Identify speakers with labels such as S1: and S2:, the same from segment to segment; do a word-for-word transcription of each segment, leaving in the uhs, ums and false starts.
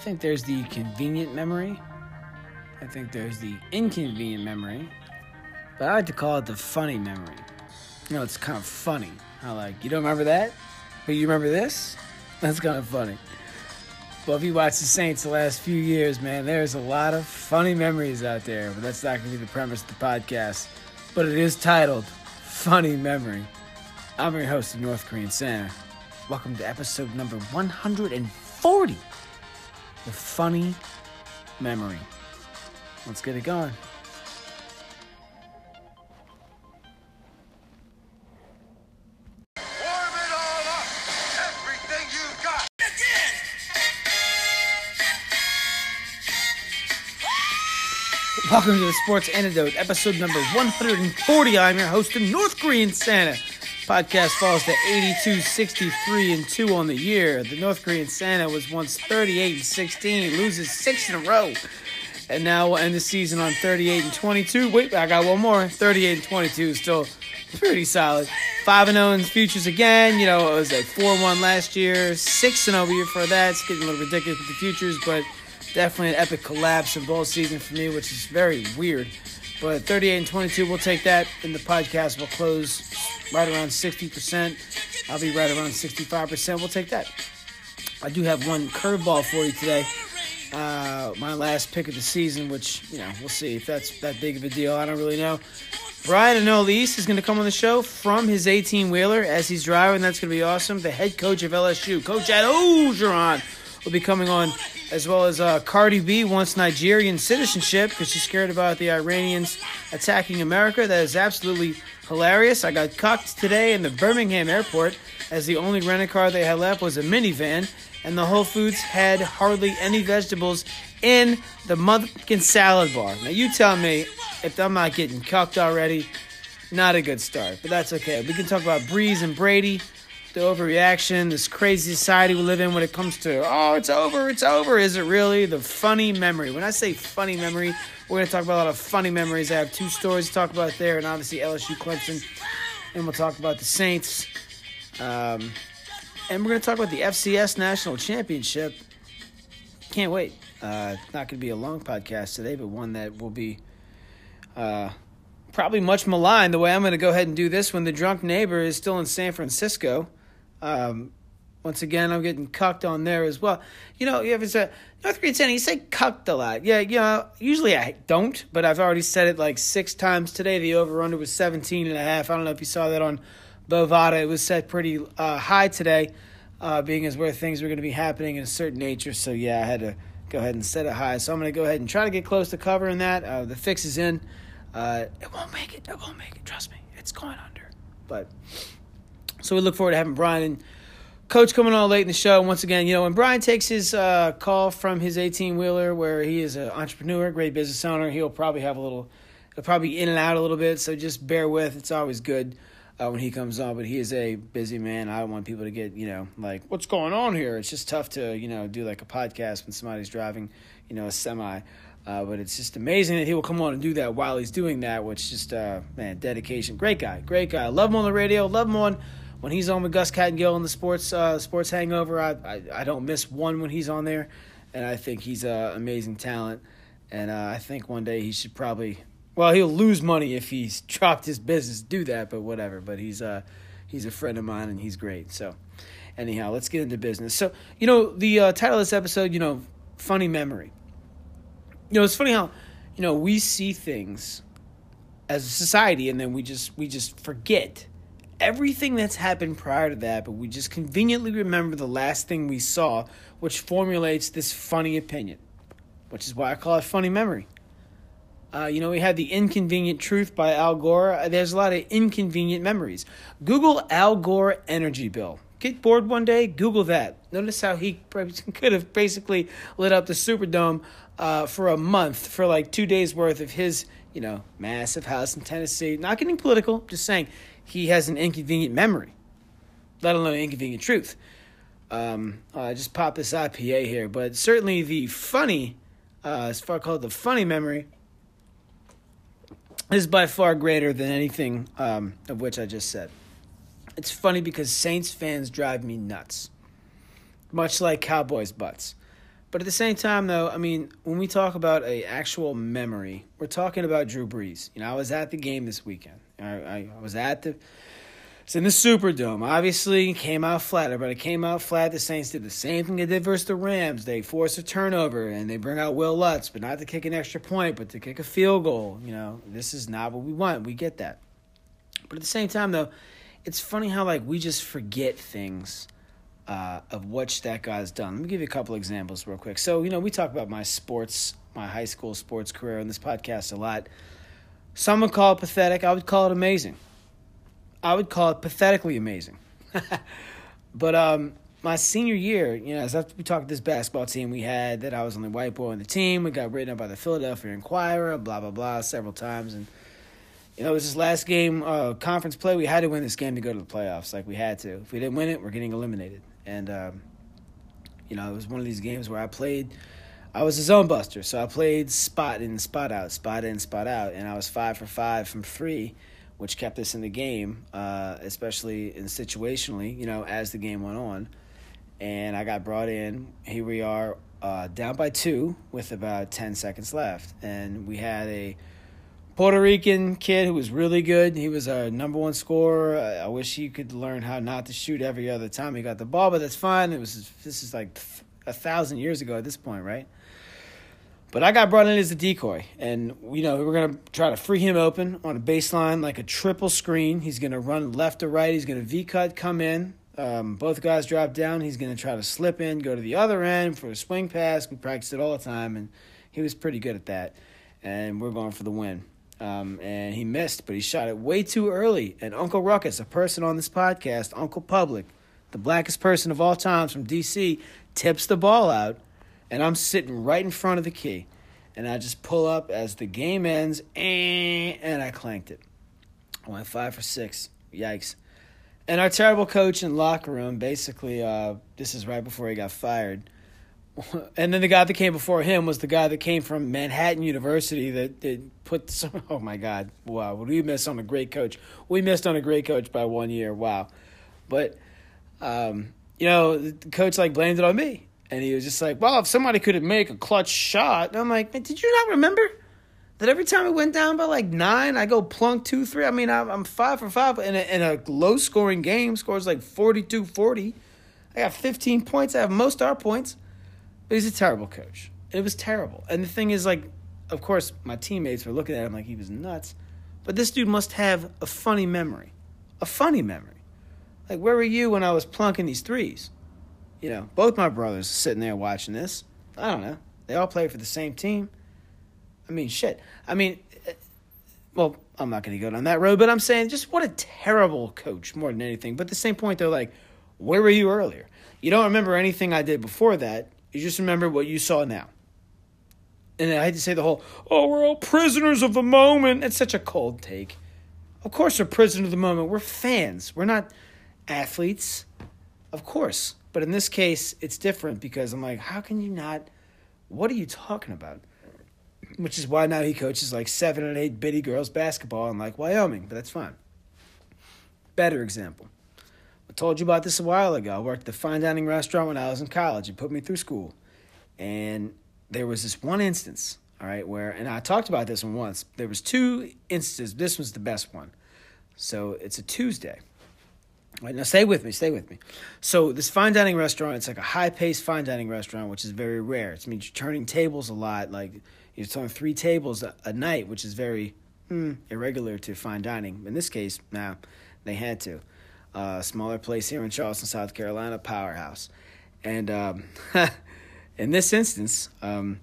S1: think there's the convenient memory. I think there's the inconvenient memory. But I like to call it the funny memory. You know, it's kind of funny. How, like, you don't remember that? But you remember this? That's kind of funny. Well, if you watch the Saints the last few years, man, there's a lot of funny memories out there. But that's not going to be the premise of the podcast. But it is titled Funny Memory. I'm your host of North Korean Santa. Welcome to episode number one hundred forty. The Funny Memory. Let's get it going. Welcome to the Sports Antidote, episode number one hundred forty. I'm your host of North Korean Santa. Podcast falls to eighty-two, sixty-three, and two on the year. The North Korean Santa was once thirty-eight and sixteen, loses six in a row. And now we'll end the season on thirty-eight and twenty-two. Wait, I got one more. thirty-eight and twenty-two is still pretty solid. five and oh in futures again. You know, it was like four and one last year. six and oh the year for that. It's getting a little ridiculous with the futures, but definitely an epic collapse in bowl season for me, which is very weird. But thirty-eight and twenty-two, we'll take that. And the podcast will close right around sixty percent. I'll be right around sixty-five percent. We'll take that. I do have one curveball for you today. Uh, my last pick of the season, which, you know, we'll see if that's that big of a deal. I don't really know. Brian Anolis is going to come on the show from his eighteen-wheeler as he's driving. That's going to be awesome. The head coach of L S U, Coach Ed Orgeron, will be coming on, as well as uh, Cardi B wants Nigerian citizenship because she's scared about the Iranians attacking America. That is absolutely hilarious. I got cucked today in the Birmingham airport as the only rental car they had left was a minivan, and the Whole Foods had hardly any vegetables in the motherfucking salad bar. Now, you tell me if I'm not getting cucked already. Not a good start, but that's okay. We can talk about Breeze and Brady, the overreaction, this crazy society we live in when it comes to, oh, it's over, it's over. Is it really? The funny memory. When I say funny memory, we're going to talk about a lot of funny memories. I have two stories to talk about there, and obviously L S U Clemson. And we'll talk about the Saints. Um, and we're going to talk about the F C S National Championship. Can't wait. Uh, it's not going to be a long podcast today, but one that will be uh, probably much maligned the way I'm going to go ahead and do this when the drunk neighbor is still in San Francisco. Um, once again, I'm getting cucked on there as well. You know, you ever say, North Korean Santa, you say cucked a lot. Yeah, you know, usually I don't, but I've already said it like six times today. The over-under was seventeen and a half. I don't know if you saw that on Bovada. It was set pretty uh, high today, uh, being as where things were going to be happening in a certain nature. So, yeah, I had to go ahead and set it high. So I'm going to go ahead and try to get close to covering that. Uh, the fix is in. Uh, it won't make it. It won't make it. Trust me. It's going under. But so we look forward to having Brian and Coach coming on late in the show. Once again, you know, when Brian takes his uh, call from his eighteen-wheeler where he is an entrepreneur, great business owner, he'll probably have a little, he'll probably be in and out a little bit. So just bear with. It's always good uh, when he comes on. But he is a busy man. I don't want people to get, you know, like, what's going on here? It's just tough to, you know, do like a podcast when somebody's driving, you know, a semi. Uh, but it's just amazing that he will come on and do that while he's doing that, which just, uh, man, dedication. Great guy, great guy. Love him on the radio. Love him on when he's on with Gus Cattingill on the Sports uh, Sports Hangover. I, I I don't miss one when he's on there, and I think he's an uh, amazing talent. And uh, I think one day he should probably, well, he'll lose money if he's dropped his business to do that, but whatever. But he's uh he's a friend of mine, and he's great. So anyhow, let's get into business. So, you know, the uh, title of this episode, you know, funny memory. You know, it's funny how, you know, we see things as a society and then we just we just forget everything that's happened prior to that, but we just conveniently remember the last thing we saw, which formulates this funny opinion, which is why I call it funny memory. Uh, you know, we had The Inconvenient Truth by Al Gore. There's a lot of inconvenient memories. Google Al Gore energy bill. Get bored one day, Google that. Notice how he could have basically lit up the Superdome uh, for a month for like two days worth of his, you know, massive house in Tennessee. Not getting political, just saying he has an inconvenient memory, let alone inconvenient truth. Um, I just popped this I P A here, but certainly the funny, uh, as far called the funny memory, is by far greater than anything um, of which I just said. It's funny because Saints fans drive me nuts, much like Cowboys butts. But at the same time, though, I mean, when we talk about a actual memory, we're talking about Drew Brees. You know, I was at the game this weekend. I, I, I was at the It's in the Superdome. Obviously, it came out flat. But it came out flat. The Saints did the same thing they did versus the Rams. They forced a turnover, and they bring out Will Lutz, but not to kick an extra point, but to kick a field goal. You know, this is not what we want. We get that. But at the same time, though, it's funny how, like, we just forget things uh, of what that guy's done. Let me give you a couple examples real quick. So, you know, we talk about my sports, my high school sports career in this podcast a lot. Some would call it pathetic. I would call it amazing. I would call it pathetically amazing. But um, my senior year, you know, as after we talked about this basketball team we had, that I was the only white boy on the team. We got written up by the Philadelphia Inquirer, blah, blah, blah, several times. And, you know, it was this last game, uh, conference play. We had to win this game to go to the playoffs. Like, we had to. If we didn't win it, we're getting eliminated. And, um, you know, it was one of these games where I played. I was a zone buster, so I played spot in, spot out, spot in, spot out. And I was five for five from three, which kept us in the game, uh, especially in situationally, you know, as the game went on. And I got brought in. Here we are, uh, down by two with about ten seconds left. And we had a Puerto Rican kid who was really good. He was our number one scorer. I, I wish he could learn how not to shoot every other time he got the ball, but that's fine. It was This is like a thousand years ago at this point, right? But I got brought in as a decoy, and, you know, we were going to try to free him open on a baseline like a triple screen. He's going to run left to right. He's going to V-cut, come in. Um, both guys drop down. He's going to try to slip in, go to the other end for a swing pass. We practiced it all the time, and he was pretty good at that. And we're going for the win. Um, and he missed, but he shot it way too early. And Uncle Ruckus, a person on this podcast, Uncle Public, the blackest person of all times from D C, tips the ball out. And I'm sitting right in front of the key. And I just pull up as the game ends, and I clanked it. I went five for six. Yikes. And our terrible coach in the locker room, basically, uh, this is right before he got fired. And then the guy that came before him was the guy that came from Manhattan University that, that put some, oh, my God. Wow. We missed on a great coach. We missed on a great coach by one year. Wow. But, um, you know, the coach, like, blamed it on me. And he was just like, well, if somebody could make a clutch shot. And I'm like, man, did you not remember that every time we went down by like nine, I go plunk two, three? I mean, I'm, I'm five for five in a, in a low-scoring game. Scores like forty-two forty. I got fifteen points. I have most of our points. But he's a terrible coach. It was terrible. And the thing is, like, of course, my teammates were looking at him like he was nuts. But this dude must have a funny memory. A funny memory. Like, where were you when I was plunking these threes? You know, both my brothers are sitting there watching this. I don't know. They all play for the same team. I mean, shit. I mean, well, I'm not going to go down that road, but I'm saying just what a terrible coach more than anything. But at the same point, though, like, where were you earlier? You don't remember anything I did before that. You just remember what you saw now. And I had to say the whole, oh, we're all prisoners of the moment. It's such a cold take. Of course we're prisoners of the moment. We're fans. We're not athletes. Of course. But in this case, it's different because I'm like, how can you not? What are you talking about? Which is why now he coaches like seven and eight bitty girls basketball in like Wyoming, but that's fine. Better example. I told you about this a while ago. I worked at the fine dining restaurant when I was in college. It put me through school. And there was this one instance, all right, where, and I talked about this one once. There was two instances. This was the best one. So it's a Tuesday. All right, now stay with me, stay with me. So this fine dining restaurant, it's like a high-paced fine dining restaurant, which is very rare. It means you're turning tables a lot. Like, you're turning three tables a, a night, which is very hmm, irregular to fine dining. In this case, now, nah, they had to. A uh, smaller place here in Charleston, South Carolina, Powerhouse. And um, in this instance, um,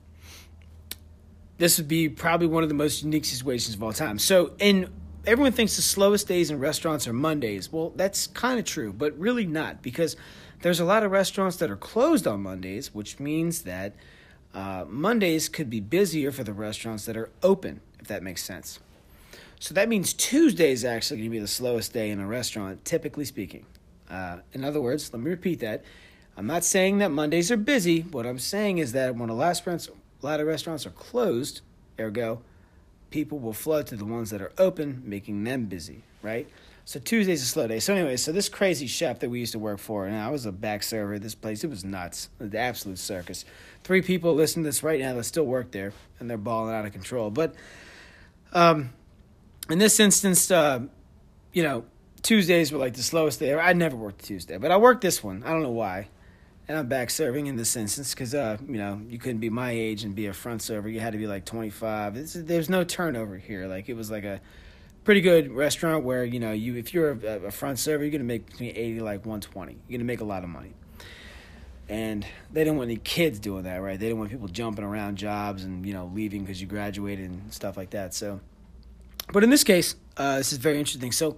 S1: this would be probably one of the most unique situations of all time. So in everyone thinks the slowest days in restaurants are Mondays. Well, that's kind of true, but really not, because there's a lot of restaurants that are closed on Mondays, which means that uh, Mondays could be busier for the restaurants that are open, if that makes sense. So that means Tuesday is actually going to be the slowest day in a restaurant, typically speaking. Uh, in other words, let me repeat that. I'm not saying that Mondays are busy. What I'm saying is that when a lot of restaurants are closed, ergo, people will flood to the ones that are open, making them busy, right? So Tuesday's a slow day. So anyway, so this crazy chef that we used to work for, and I was a back server at this place. It was nuts. It was the absolute circus. Three people listen to this right now that still work there, and they're balling out of control. But um, in this instance, uh, you know, Tuesdays were like the slowest day ever. I never worked Tuesday, but I worked this one. I don't know why. And I'm back serving in this instance because, uh, you know, you couldn't be my age and be a front server. You had to be like twenty-five. It's, there's no turnover here. Like, it was like a pretty good restaurant where, you know, you if you're a, a front server, you're going to make between eighty to like one twenty. You're going to make a lot of money. And they didn't want any kids doing that, right? They didn't want people jumping around jobs and, you know, leaving because you graduated and stuff like that. So, but in this case, uh, this is very interesting. So,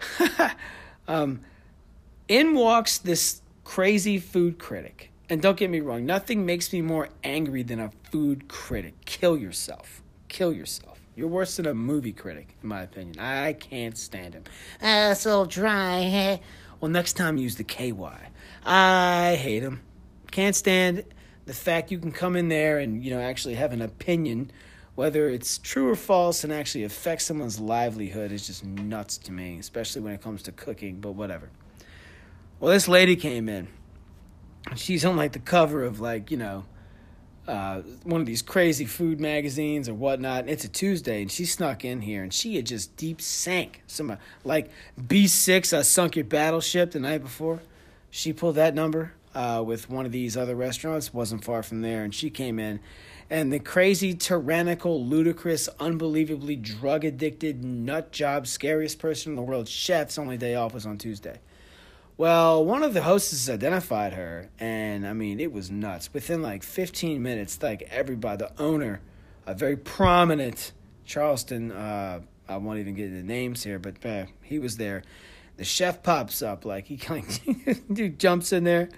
S1: um, in walks this crazy food critic. And don't get me wrong, nothing makes me more angry than a food critic. Kill yourself. Kill yourself. You're worse than a movie critic, in my opinion. I can't stand him. Ah, so dry. Eh? Well, next time use the K Y. I hate him. Can't stand the fact you can come in there and, you know, actually have an opinion, whether it's true or false, and actually affect someone's livelihood is just nuts to me, especially when it comes to cooking, but whatever. Well, this lady came in. She's on, like, the cover of, like, you know, uh, one of these crazy food magazines or whatnot. It's a Tuesday, and she snuck in here, and she had just deep sank. Some, uh, like, B six, I Sunk Your Battleship the night before. She pulled that number uh, with one of these other restaurants. Wasn't far from there, and she came in. And the crazy, tyrannical, ludicrous, unbelievably drug-addicted, nut job, scariest person in the world, chef's only day off was on Tuesday. Well, one of the hostesses identified her, and, I mean, it was nuts. Within, like, fifteen minutes, like, everybody, the owner, a very prominent Charleston, uh, I won't even get into names here, but uh, he was there. The chef pops up, like, he kind of, dude jumps in there.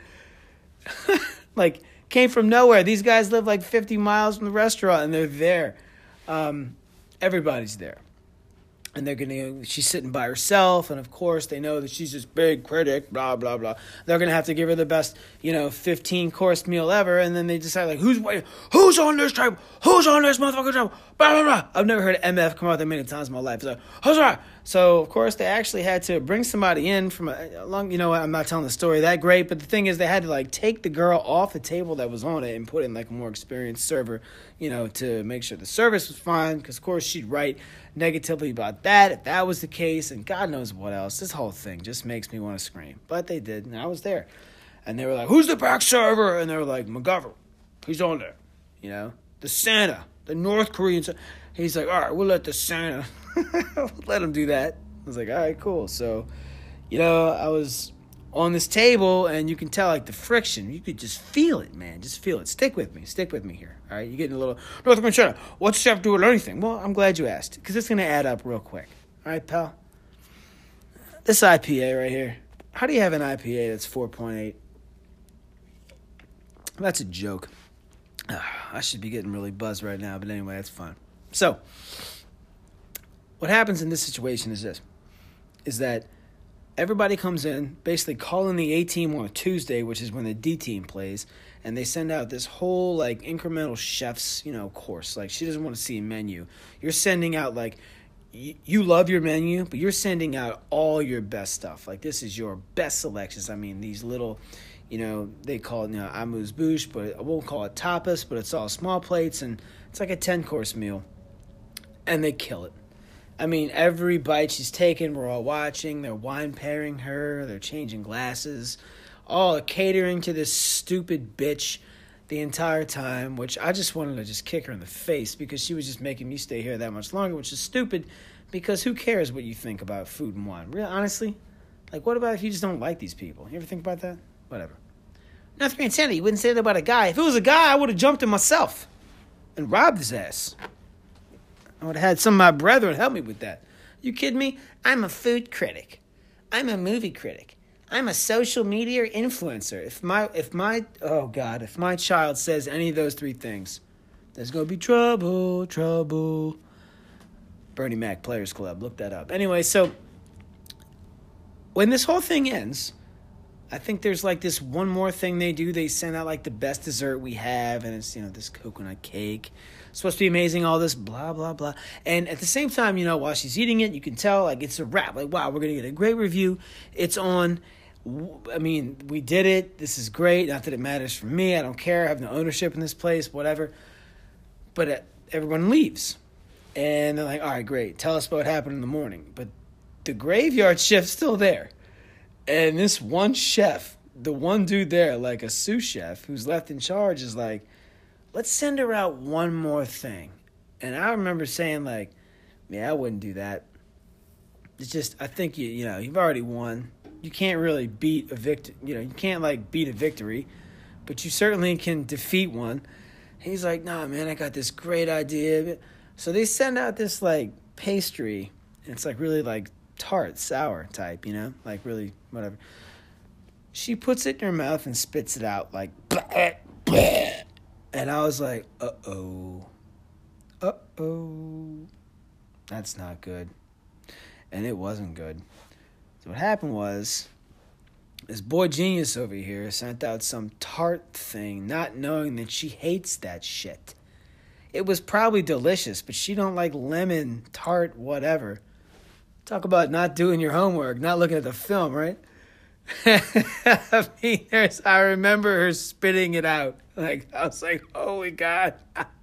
S1: Like, came from nowhere. These guys live, like, fifty miles from the restaurant, and they're there. Um, everybody's there. And they're going to, she's sitting by herself, and of course they know that she's this big critic, blah, blah, blah. They're going to have to give her the best, you know, fifteen-course meal ever, and then they decide, like, who's waiting? Who's on this table? Who's on this motherfucking table? Blah, blah, blah. I've never heard M F come out that many times in my life. So, who's that? So, of course, they actually had to bring somebody in from a, a long, you know, I'm not telling the story that great, but the thing is they had to, like, take the girl off the table that was on it and put in, like, a more experienced server, you know, to make sure the service was fine, because, of course, she'd write negatively about that if that was the case, and God knows what else. This whole thing just makes me want to scream. But they did, and I was there. And they were like, who's the back server? And they were like, McGovern. He's on there. You know? The Santa. The North Korean Santa. He's like, all right, we'll let the Santa. let him do that. I was like, all right, cool. So, you know, I was on this table, and you can tell, like, the friction. You could just feel it, man. Just feel it. Stick with me. Stick with me here. All right? You're getting a little, North Korean Santa, what's the chef do with anything? Well, I'm glad you asked, because it's going to add up real quick. All right, pal? This I P A right here. How do you have an I P A that's four point eight? That's a joke. I should be getting really buzzed right now, but anyway, that's fine. So, what happens in this situation is this, is that everybody comes in, basically calling the A team on a Tuesday, which is when the D team plays, and they send out this whole, like, incremental chef's, you know, course. Like, she doesn't want to see a menu. You're sending out, like, y- you love your menu, but you're sending out all your best stuff. Like, this is your best selections. I mean, these little, you know, they call it, you know, amuse-bouche, but I won't call it tapas, but it's all small plates, and it's like a ten-course meal, and they kill it. I mean, every bite she's taken, we're all watching. They're wine pairing her. They're changing glasses. All catering to this stupid bitch the entire time, which I just wanted to just kick her in the face because she was just making me stay here that much longer, which is stupid because who cares what you think about food and wine? Really, honestly? Like, what about if you just don't like these people? You ever think about that? Whatever. North Korean Santa, you wouldn't say that about a guy. If it was a guy, I would have jumped him myself and robbed his ass. I would have had some of my brethren help me with that. You kidding me? I'm a food critic. I'm a movie critic. I'm a social media influencer. If my, if my, oh God, if my child says any of those three things, there's going to be trouble, trouble. Bernie Mac Players Club. Look that up. Anyway, so when this whole thing ends, I think there's like this one more thing they do. They send out like the best dessert we have, and it's, you know, this coconut cake. It's supposed to be amazing, all this blah, blah, blah. And at the same time, you know, while she's eating it, you can tell like it's a wrap. Like, wow, we're going to get a great review. It's on. I mean, we did it. This is great. Not that it matters for me. I don't care. I have no ownership in this place, whatever. But uh, everyone leaves. And they're like, all right, great. Tell us what happened in the morning. But the graveyard chef's still there. And this one chef, the one dude there, like a sous chef who's left in charge, is like, let's send her out one more thing. And I remember saying, like, yeah, I wouldn't do that. It's just, I think, you you know, you've already won. You can't really beat a victory. You know, you can't, like, beat a victory. But you certainly can defeat one. He's like, nah, man, I got this great idea. So they send out this, like, pastry. And it's, like, really, like, tart, sour type, you know? Like, really, whatever. She puts it in her mouth and spits it out, like, bleh, bleh. And I was like, uh-oh. Uh-oh. That's not good. And it wasn't good. So what happened was, this boy genius over here sent out some tart thing, not knowing that she hates that shit. It was probably delicious, but she don't like lemon, tart, whatever. Talk about not doing your homework, not looking at the film, right? I mean, there's, I remember her spitting it out. Like, I was like, holy God.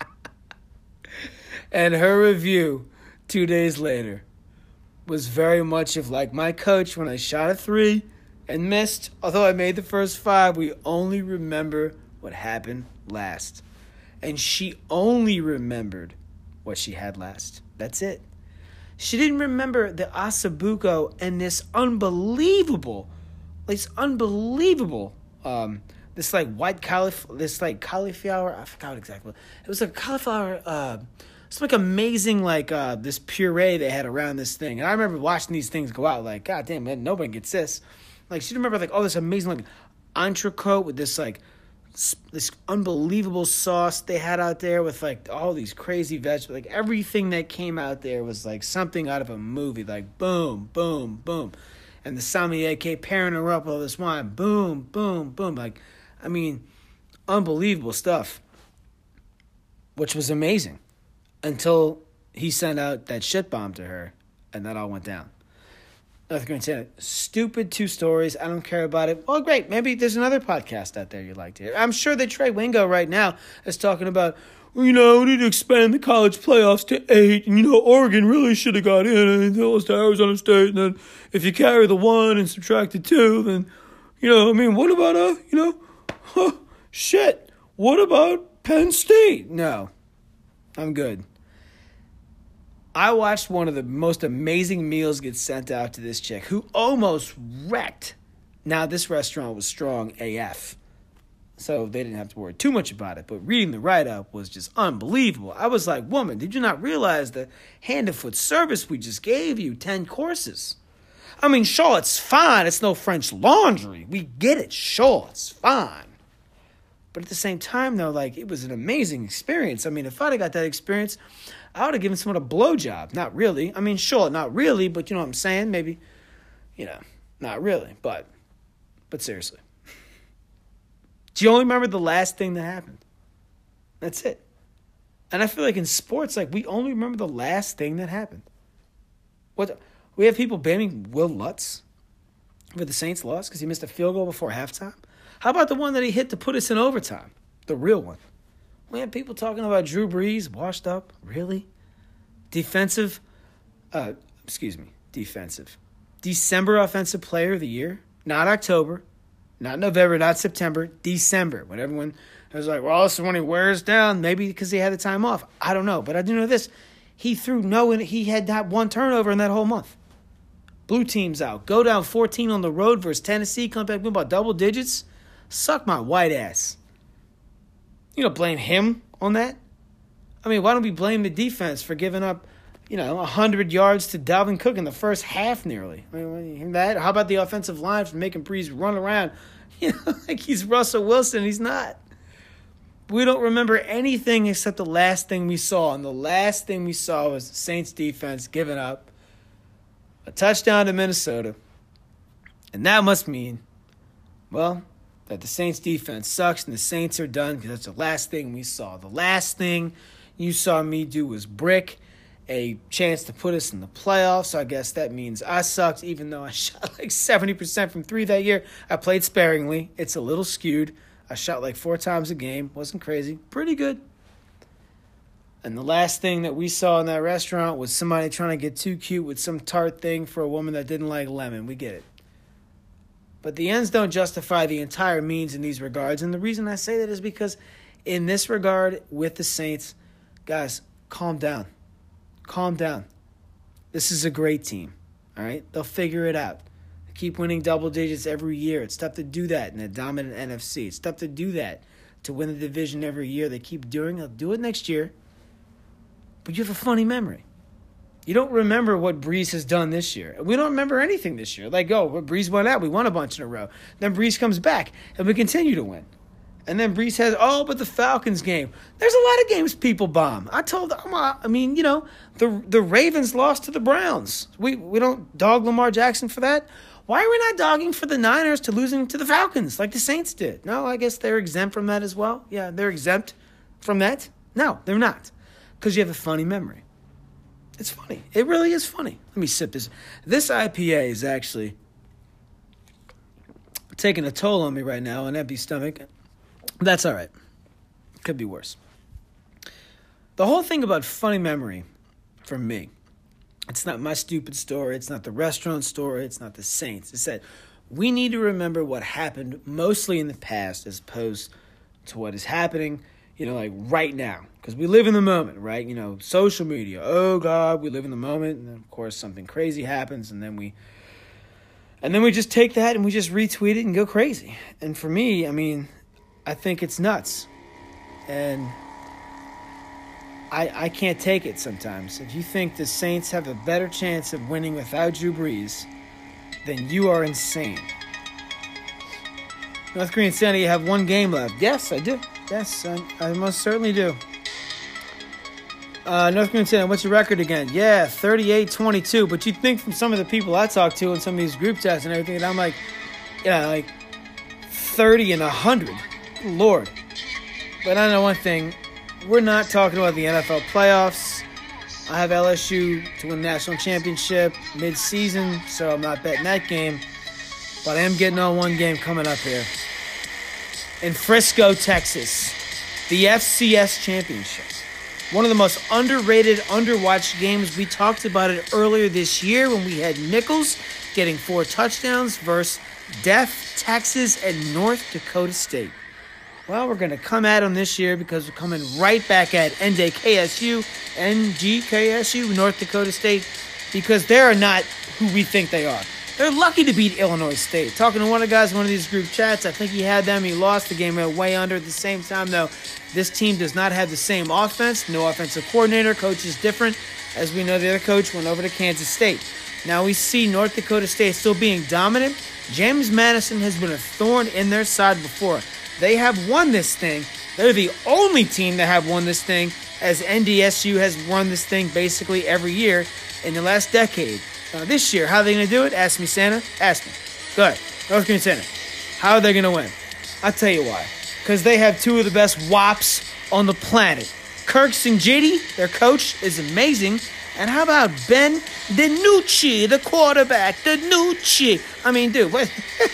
S1: And her review two days later was very much of like my coach when I shot a three and missed. Although I made the first five, we only remember what happened last. And she only remembered what she had last. That's it. She didn't remember the Asabuco and this unbelievable, this unbelievable, um, this like white cauliflower, this like cauliflower, I forgot what exactly. It was like cauliflower, uh, it's like amazing, like uh, this puree they had around this thing. And I remember watching these things go out like, God damn, man, nobody gets this. Like, she remember like, oh, this amazing like entrecote with this like, this unbelievable sauce they had out there with like all these crazy vegetables. Like everything that came out there was like something out of a movie. Like boom, boom, boom. And the sommelier kept pairing her up with all this wine. Boom, boom, boom. Like, I mean, unbelievable stuff. Which was amazing. Until he sent out that shit bomb to her. And that all went down. North Korean Santa. Stupid two stories. I don't care about it. Well, great. Maybe there's another podcast out there you'd like to hear. I'm sure that Trey Wingo right now is talking about, well, you know, we need to expand the college playoffs to eight. And, you know, Oregon really should have got in and they lost to Arizona State. And then if you carry the one and subtract the two, then, you know, I mean, what about, uh, you know, huh, shit. What about Penn State? No, I'm good. I watched one of the most amazing meals get sent out to this chick who almost wrecked. Now, this restaurant was strong A F, so they didn't have to worry too much about it. But reading the write-up was just unbelievable. I was like, woman, did you not realize the hand and foot service we just gave you? ten courses. I mean, sure, it's fine. It's no French Laundry. We get it. Sure, it's fine. But at the same time, though, like, it was an amazing experience. I mean, if I'd have got that experience, I would have given someone a blowjob. Not really. I mean, sure, not really, but you know what I'm saying? Maybe, you know, not really, but, but seriously. Do you only remember the last thing that happened? That's it. And I feel like in sports, like, we only remember the last thing that happened. What? We have people blaming Will Lutz for the Saints' loss because he missed a field goal before halftime. How about the one that he hit to put us in overtime? The real one. We had people talking about Drew Brees, washed up. Really? Defensive, uh, excuse me, defensive. December Offensive Player of the Year. Not October, not November, not September. December. When everyone was like, well, this is when he wears down. Maybe because he had the time off. I don't know. But I do know this. He threw no, he had not one turnover in that whole month. Blue team's out. Go down fourteen on the road versus Tennessee. Come back with about double digits. Suck my white ass. You don't blame him on that? I mean, why don't we blame the defense for giving up, you know, one hundred yards to Dalvin Cook in the first half nearly? I mean, that. How about the offensive line for making Brees run around, you know, like he's Russell Wilson? He's not. We don't remember anything except the last thing we saw. And the last thing we saw was the Saints defense giving up a touchdown to Minnesota. And that must mean Well, that the Saints defense sucks and the Saints are done because that's the last thing we saw. The last thing you saw me do was brick a chance to put us in the playoffs. So I guess that means I sucked, even though I shot like seventy percent from three that year. I played sparingly. It's a little skewed. I shot like four times a game. Wasn't crazy. Pretty good. And the last thing that we saw in that restaurant was somebody trying to get too cute with some tart thing for a woman that didn't like lemon. We get it. But the ends don't justify the entire means in these regards. And the reason I say that is because in this regard with the Saints, guys, calm down. Calm down. This is a great team, all right? They'll figure it out. They keep winning double digits every year. It's tough to do that in a dominant N F C. It's tough to do that, to win the division every year. They keep doing it. They'll do it next year. But you have a funny memory. You don't remember what Breeze has done this year. We don't remember anything this year. Like, oh, Breeze went out. We won a bunch in a row. Then Breeze comes back, and we continue to win. And then Breeze has, oh, but the Falcons game. There's a lot of games people bomb. I told them, I mean, you know, the the Ravens lost to the Browns. We we don't dog Lamar Jackson for that. Why are we not dogging for the Niners to losing to the Falcons like the Saints did? No, I guess they're exempt from that as well. Yeah, they're exempt from that. No, they're not. Because you have a funny memory. It's funny. It really is funny. Let me sip this. This I P A is actually taking a toll on me right now, an empty stomach. That's all right. Could be worse. The whole thing about funny memory, for me, it's not my stupid story. It's not the restaurant story. It's not the Saints. It's that we need to remember what happened mostly in the past as opposed to what is happening, you know, like right now. Because we live in the moment, right? You know, social media. Oh, God, we live in the moment. And then, of course, something crazy happens. And then we... And then we just take that and we just retweet it and go crazy. And for me, I mean... I think it's nuts, and I I can't take it sometimes. If you think the Saints have a better chance of winning without Drew Brees, then you are insane. North Korean Sandy, you have one game left. Yes, I do. Yes, I, I most certainly do. Uh, North Korean Sandy, what's your record again? Yeah, thirty-eight twenty-two. But you think from some of the people I talk to in some of these group chats and everything, and I'm like, yeah, like thirty and one hundred. Lord. But I know one thing. We're not talking about the N F L playoffs. I have L S U to win the national championship mid-season, so I'm not betting that game. But I am getting on one game coming up here. In Frisco, Texas. The F C S championship. One of the most underrated, underwatched games. We talked about it earlier this year when we had Nichols getting four touchdowns versus Def, Texas, and North Dakota State. Well, we're going to come at them this year because we're coming right back at N J K S U, N G K S U, North Dakota State, because they are not who we think they are. They're lucky to beat Illinois State. Talking to one of the guys in one of these group chats, I think he had them. He lost the game, went way under. At the same time, though, this team does not have the same offense. No offensive coordinator. Coach is different. As we know, the other coach went over to Kansas State. Now we see North Dakota State still being dominant. James Madison has been a thorn in their side before. They have won this thing. They're the only team that have won this thing, as N D S U has won this thing basically every year in the last decade. Now this year, how are they going to do it? Ask me, Santa. Ask me. Go ahead. North Korean Santa. How are they going to win? I'll tell you why. Because they have two of the best wops on the planet. Kirk Sinjidi, their coach, is amazing. And how about Ben DiNucci, the quarterback? DiNucci. I mean, dude, what?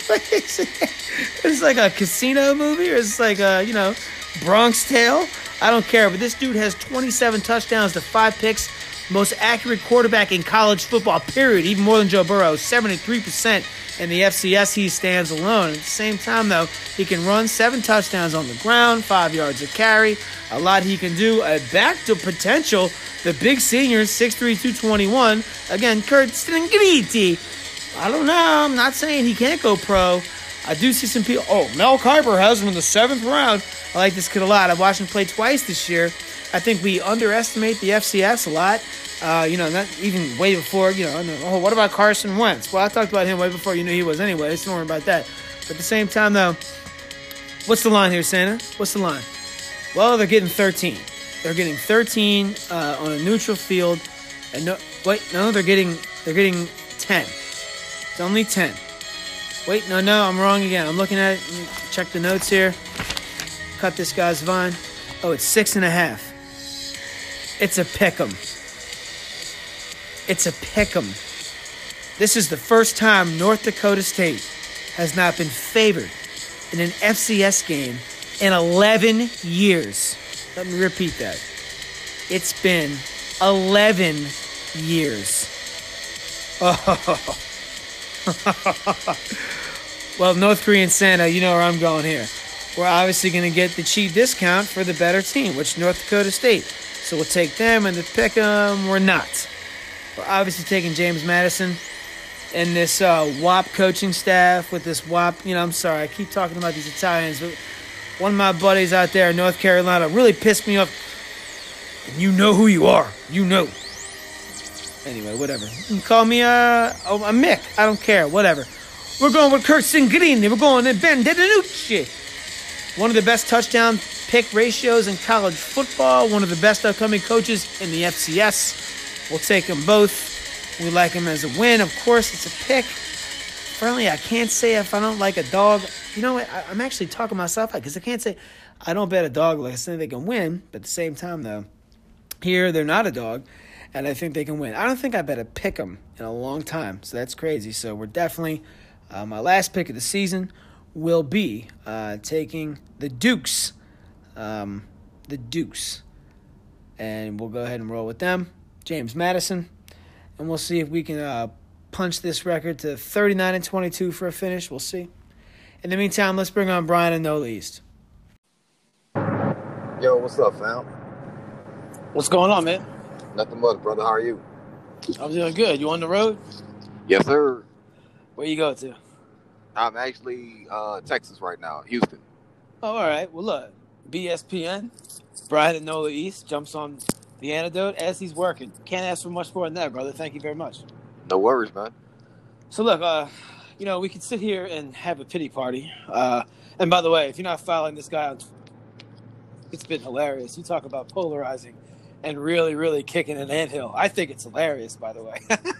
S1: It's like a casino movie, or it's like a, you know, Bronx Tale? I don't care, but this dude has twenty-seven touchdowns to five picks. Most accurate quarterback in college football, period. Even more than Joe Burrow. seventy-three percent in the F C S, he stands alone. At the same time, though, he can run seven touchdowns on the ground, five yards a carry. A lot he can do. Uh, back to potential. The big senior, six three, two twenty-one. Again, Kurt Stingriti. I don't know. I'm not saying he can't go pro. I do see some people. Oh, Mel Kiper has him in the seventh round. I like this kid a lot. I've watched him play twice this year. I think we underestimate the F C S a lot. Uh, you know, not even way before, you know, oh, what about Carson Wentz? Well, I talked about him way before you knew he was anyway, so don't worry about that. But at the same time, though, what's the line here, Santa? What's the line? Well, they're getting thirteen. They're getting thirteen uh, on a neutral field. And no, wait, no, they're getting they're getting ten. It's only ten. Wait, no, no, I'm wrong again. I'm looking at it. Check the notes here. Cut this guy's vine. Oh, it's six and a half. It's a pick'em. It's a pick'em. This is the first time North Dakota State has not been favored in an F C S game in eleven years. Let me repeat that. It's been eleven years. Oh. Well, North Korean Santa, you know where I'm going here. We're obviously going to get the cheap discount for the better team, which is North Dakota State. So we'll take them, and the pick 'em, we're not. We're obviously taking James Madison and this uh, W A P coaching staff with this W A P. You know, I'm sorry, I keep talking about these Italians, but one of my buddies out there in North Carolina really pissed me off. You know who you are. You know. Anyway, whatever. You can call me uh, a Mick. I don't care. Whatever. We're going with Kurt Singrini. We're going with Ben DiNucci. One of the best touchdown pick ratios in college football. One of the best upcoming coaches in the F C S. We'll take them both. We like them as a win. Of course, it's a pick. Friendly, I can't say if I don't like a dog. You know what? I, I'm actually talking myself out because I can't say I don't bet a dog like I say they can win. But at the same time, though, here they're not a dog. And I think they can win. I don't think I bet a pick 'em in a long time. So that's crazy. So we're definitely, uh, my last pick of the season will be uh, taking the Dukes. Um, the Dukes. And we'll go ahead and roll with them. James Madison. And we'll see if we can uh, punch this record to thirty-nine and twenty-two for a finish. We'll see. In the meantime, let's bring on Brian and Nola East.
S2: Yo, what's up, fam?
S1: What's going on, man?
S2: Nothing much, brother. How are you?
S1: I'm doing good. You on the road?
S2: Yes, sir.
S1: Where you go to?
S2: I'm actually uh, Texas right now, Houston.
S1: Oh, all right. Well, look, B S P N, Brian and Nola East jumps on the antidote as he's working. Can't ask for much more than that, brother. Thank you very much.
S2: No worries, man.
S1: So, look, uh, you know, we could sit here and have a pity party. Uh, and by the way, if you're not following this guy on Twitter, it's been hilarious. You talk about polarizing and really, really kicking an anthill. I think it's hilarious, by the way.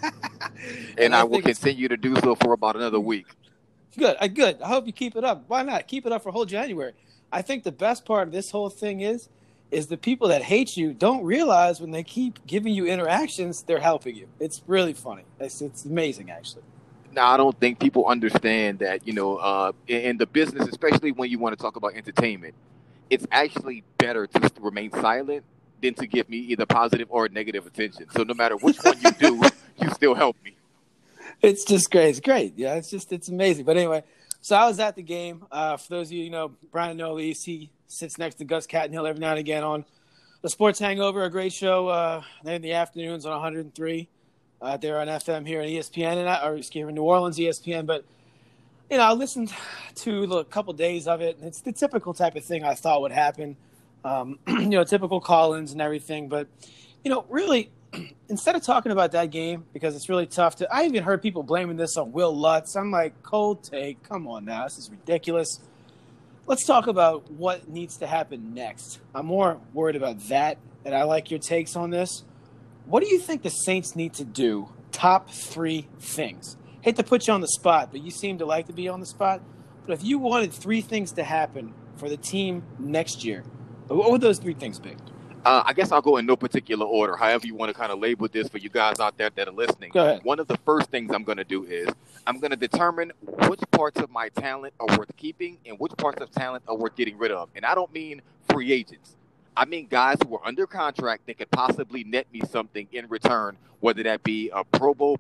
S2: and,
S1: and
S2: I,
S1: I
S2: will continue to do so for about another week.
S1: Good. I, good. I hope you keep it up. Why not? Keep it up for whole January. I think the best part of this whole thing is, is the people that hate you don't realize when they keep giving you interactions, they're helping you. It's really funny. It's, it's amazing, actually.
S2: Now, I don't think people understand that, you know, uh, in, in the business, especially when you want to talk about entertainment, it's actually better to remain silent than to give me either positive or negative attention. So no matter which one you do, you still help me.
S1: It's just great. It's great. Yeah, it's just, it's amazing. But anyway, so I was at the game. Uh, for those of you, you know, Brian Nola East, he sits next to Gus Cattenhill every now and again on the Sports Hangover, a great show uh, in the afternoons on one hundred three. Uh, they're on F M here at E S P N, and I, or excuse me, New Orleans E S P N. But, you know, I listened to a couple days of it, and it's the typical type of thing I thought would happen. Um, you know, typical call-ins and everything. But, you know, really, instead of talking about that game, because it's really tough to – I even heard people blaming this on Will Lutz. I'm like, cold take. Come on now. This is ridiculous. Let's talk about what needs to happen next. I'm more worried about that, and I like your takes on this. What do you think the Saints need to do? Top three things. Hate to put you on the spot, but you seem to like to be on the spot. But if you wanted three things to happen for the team next year, what would those three things be?
S2: Uh, I guess I'll go in no particular order, however you want to kind of label this for you guys out there that are listening.
S1: Go ahead.
S2: One of the first things I'm going to do is I'm going to determine which parts of my talent are worth keeping and which parts of talent are worth getting rid of. And I don't mean free agents. I mean guys who are under contract that could possibly net me something in return, whether that be a Pro Bowl.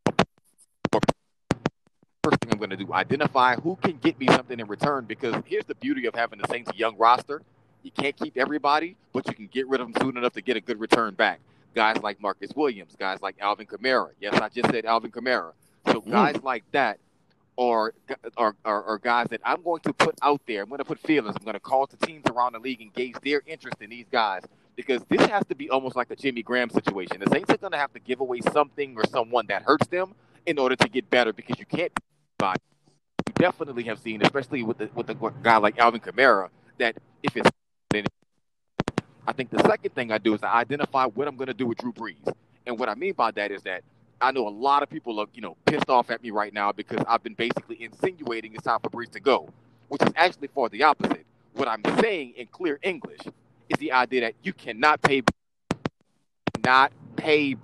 S2: First thing I'm going to do, identify who can get me something in return, because here's the beauty of having the Saints young roster. You can't keep everybody, but you can get rid of them soon enough to get a good return back. Guys like Marcus Williams, guys like Alvin Kamara. Yes, I just said Alvin Kamara. So guys mm. like that are, are, are, are guys that I'm going to put out there. I'm going to put feelers. I'm going to call to teams around the league and gauge their interest in these guys, because this has to be almost like a Jimmy Graham situation. The Saints are going to have to give away something or someone that hurts them in order to get better, because you can't buy. You definitely have seen, especially with the, with a guy like Alvin Kamara, that if it's I think the second thing I do is I identify what I'm going to do with Drew Brees. And what I mean by that is that I know a lot of people are, you know, pissed off at me right now because I've been basically insinuating it's time for Brees to go, which is actually for the opposite. What I'm saying in clear English is the idea that you cannot pay, not pay.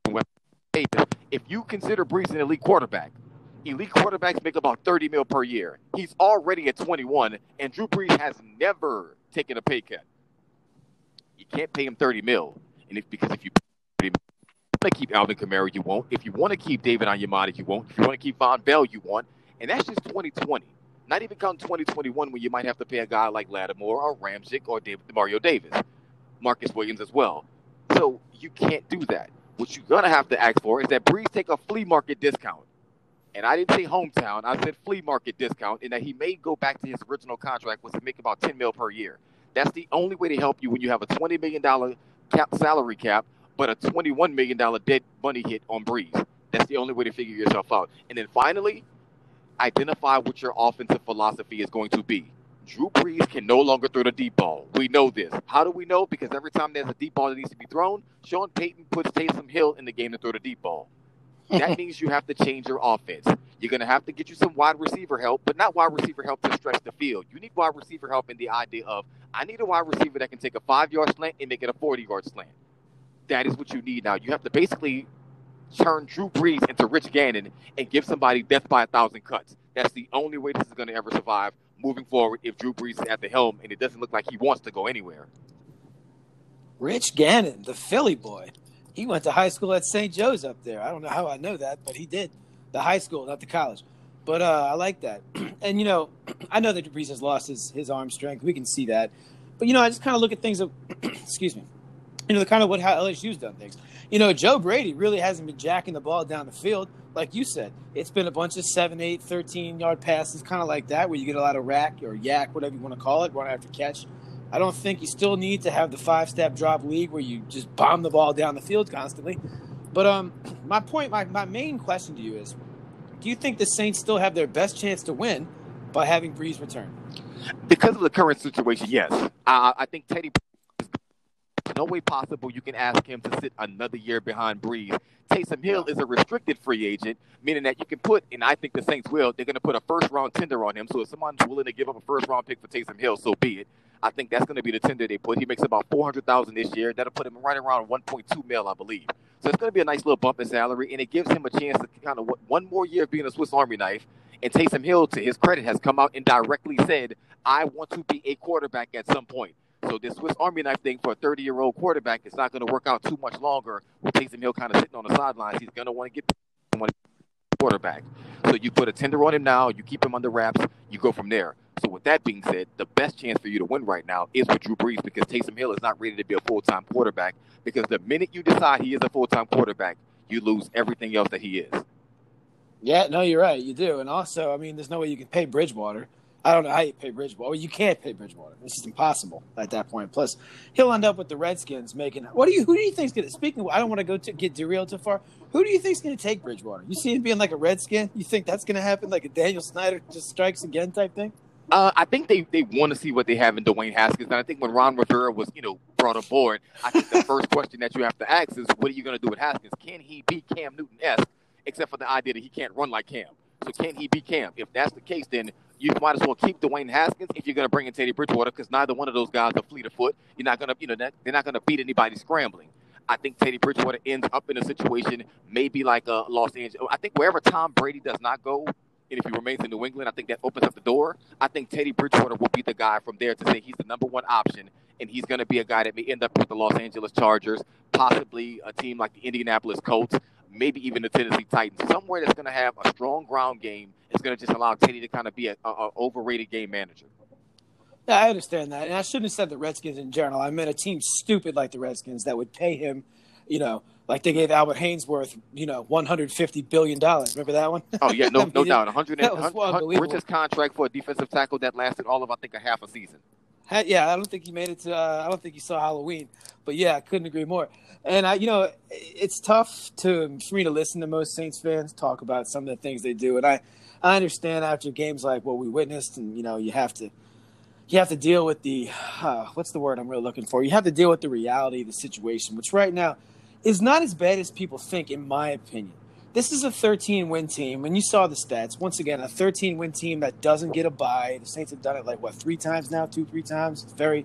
S2: If you consider Brees an elite quarterback, elite quarterbacks make about thirty mil per year. He's already at twenty-one, and Drew Brees has never taken a pay cut. You can't pay him thirty mil, and if because if you want to keep Alvin Kamara, you won't. If you want to keep David Onyemata, you won't. If you want to keep Von Bell, you won't. And that's just twenty twenty. Not even counting twenty twenty-one when you might have to pay a guy like Lattimore or Ramczyk or David, Mario Davis, Marcus Williams as well. So you can't do that. What you're going to have to ask for is that Brees take a flea market discount. And I didn't say hometown. I said flea market discount, in that he may go back to his original contract, which is make about ten mil per year. That's the only way to help you when you have a twenty million dollars cap salary cap, but a twenty-one million dollars dead money hit on Brees. That's the only way to figure yourself out. And then finally, identify what your offensive philosophy is going to be. Drew Brees can no longer throw the deep ball. We know this. How do we know? Because every time there's a deep ball that needs to be thrown, Sean Payton puts Taysom Hill in the game to throw the deep ball. That means you have to change your offense. You're going to have to get you some wide receiver help, but not wide receiver help to stretch the field. You need wide receiver help in the idea of, I need a wide receiver that can take a five-yard slant and make it a forty-yard slant. That is what you need now. You have to basically turn Drew Brees into Rich Gannon and give somebody death by a thousand cuts. That's the only way this is going to ever survive moving forward if Drew Brees is at the helm, and it doesn't look like he wants to go anywhere.
S1: Rich Gannon, the Philly boy. He went to high school at Saint Joe's up there. I don't know how I know that, but he did. The high school, not the college. But uh, I like that. And, you know, I know that Brees has lost his, his arm strength. We can see that. But, you know, I just kind of look at things of, excuse me, you know, the kind of what how L S U's done things. You know, Joe Brady really hasn't been jacking the ball down the field. Like you said, it's been a bunch of seven, eight, thirteen-yard passes, kind of like that, where you get a lot of rack or yak, whatever you want to call it, run after catch. I don't think you still need to have the five-step drop league where you just bomb the ball down the field constantly. But um, my point, my, my main question to you is, do you think the Saints still have their best chance to win by having Brees return?
S2: Because of the current situation, yes. Uh, I think Teddy, there's no way possible you can ask him to sit another year behind Brees. Taysom Hill is a restricted free agent, meaning that you can put, and I think the Saints will, they're going to put a first-round tender on him. So if someone's willing to give up a first-round pick for Taysom Hill, so be it. I think that's going to be the tender they put. He makes about four hundred thousand dollars this year. That'll put him right around one point two mil, I believe. So it's going to be a nice little bump in salary, and it gives him a chance to kind of one more year of being a Swiss Army knife. And Taysom Hill, to his credit, has come out and directly said, I want to be a quarterback at some point. So this Swiss Army knife thing for a thirty-year-old quarterback is not going to work out too much longer with Taysom Hill kind of sitting on the sidelines. He's going to want to get a quarterback. So you put a tender on him now, you keep him under wraps, you go from there. So with that being said, the best chance for you to win right now is with Drew Brees, because Taysom Hill is not ready to be a full-time quarterback, because the minute you decide he is a full-time quarterback, you lose everything else that he is.
S1: Yeah, no, you're right. You do. And also, I mean, there's no way you can pay Bridgewater. I don't know how you pay Bridgewater. Well, you can't pay Bridgewater. It's just impossible at that point. Plus, he'll end up with the Redskins making. What do you? Who do you think's going to? Speaking, of, I don't want to go to get derailed too far. Who do you think's going to take Bridgewater? You see him being like a Redskin? You think that's going to happen, like a Daniel Snyder just strikes again type thing?
S2: Uh, I think they, they want to see what they have in Dwayne Haskins. And I think when Ron Rivera was, you know, brought aboard, I think the first question that you have to ask is, what are you going to do with Haskins? Can he be Cam Newton-esque, except for the idea that he can't run like Cam? So can he be Cam? If that's the case, then you might as well keep Dwayne Haskins if you're going to bring in Teddy Bridgewater, because neither one of those guys are fleet of foot. You're not going to, you know, they're not going to beat anybody scrambling. I think Teddy Bridgewater ends up in a situation maybe like a Los Angeles. I think wherever Tom Brady does not go, and if he remains in New England, I think that opens up the door. I think Teddy Bridgewater will be the guy from there to say he's the number one option, and he's going to be a guy that may end up with the Los Angeles Chargers, possibly a team like the Indianapolis Colts, maybe even the Tennessee Titans, somewhere that's going to have a strong ground game. It's going to just allow Teddy to kind of be an overrated game manager.
S1: Yeah, I understand that. And I shouldn't have said the Redskins in general. I meant a team stupid like the Redskins that would pay him, you know, like they gave Albert Hainsworth, you know, one hundred fifty billion dollars. Remember that one?
S2: Oh, yeah, no, no doubt. one hundred,
S1: that was
S2: one hundred richest contract for a defensive tackle that lasted all of, I think, a half a season.
S1: Yeah, I don't think he made it to uh, – I don't think he saw Halloween. But, yeah, I couldn't agree more. And, I, you know, it's tough to for me to listen to most Saints fans talk about some of the things they do. And I, I understand after games like what we witnessed, and, you know, you have to you have to deal with the uh, – what's the word I'm really looking for? You have to deal with the reality of the situation, which right now is not as bad as people think, in my opinion. this is a thirteen-win team, and you saw the stats. Once again, a thirteen-win team that doesn't get a bye. The Saints have done it like, what, three times now, two, three times? It's very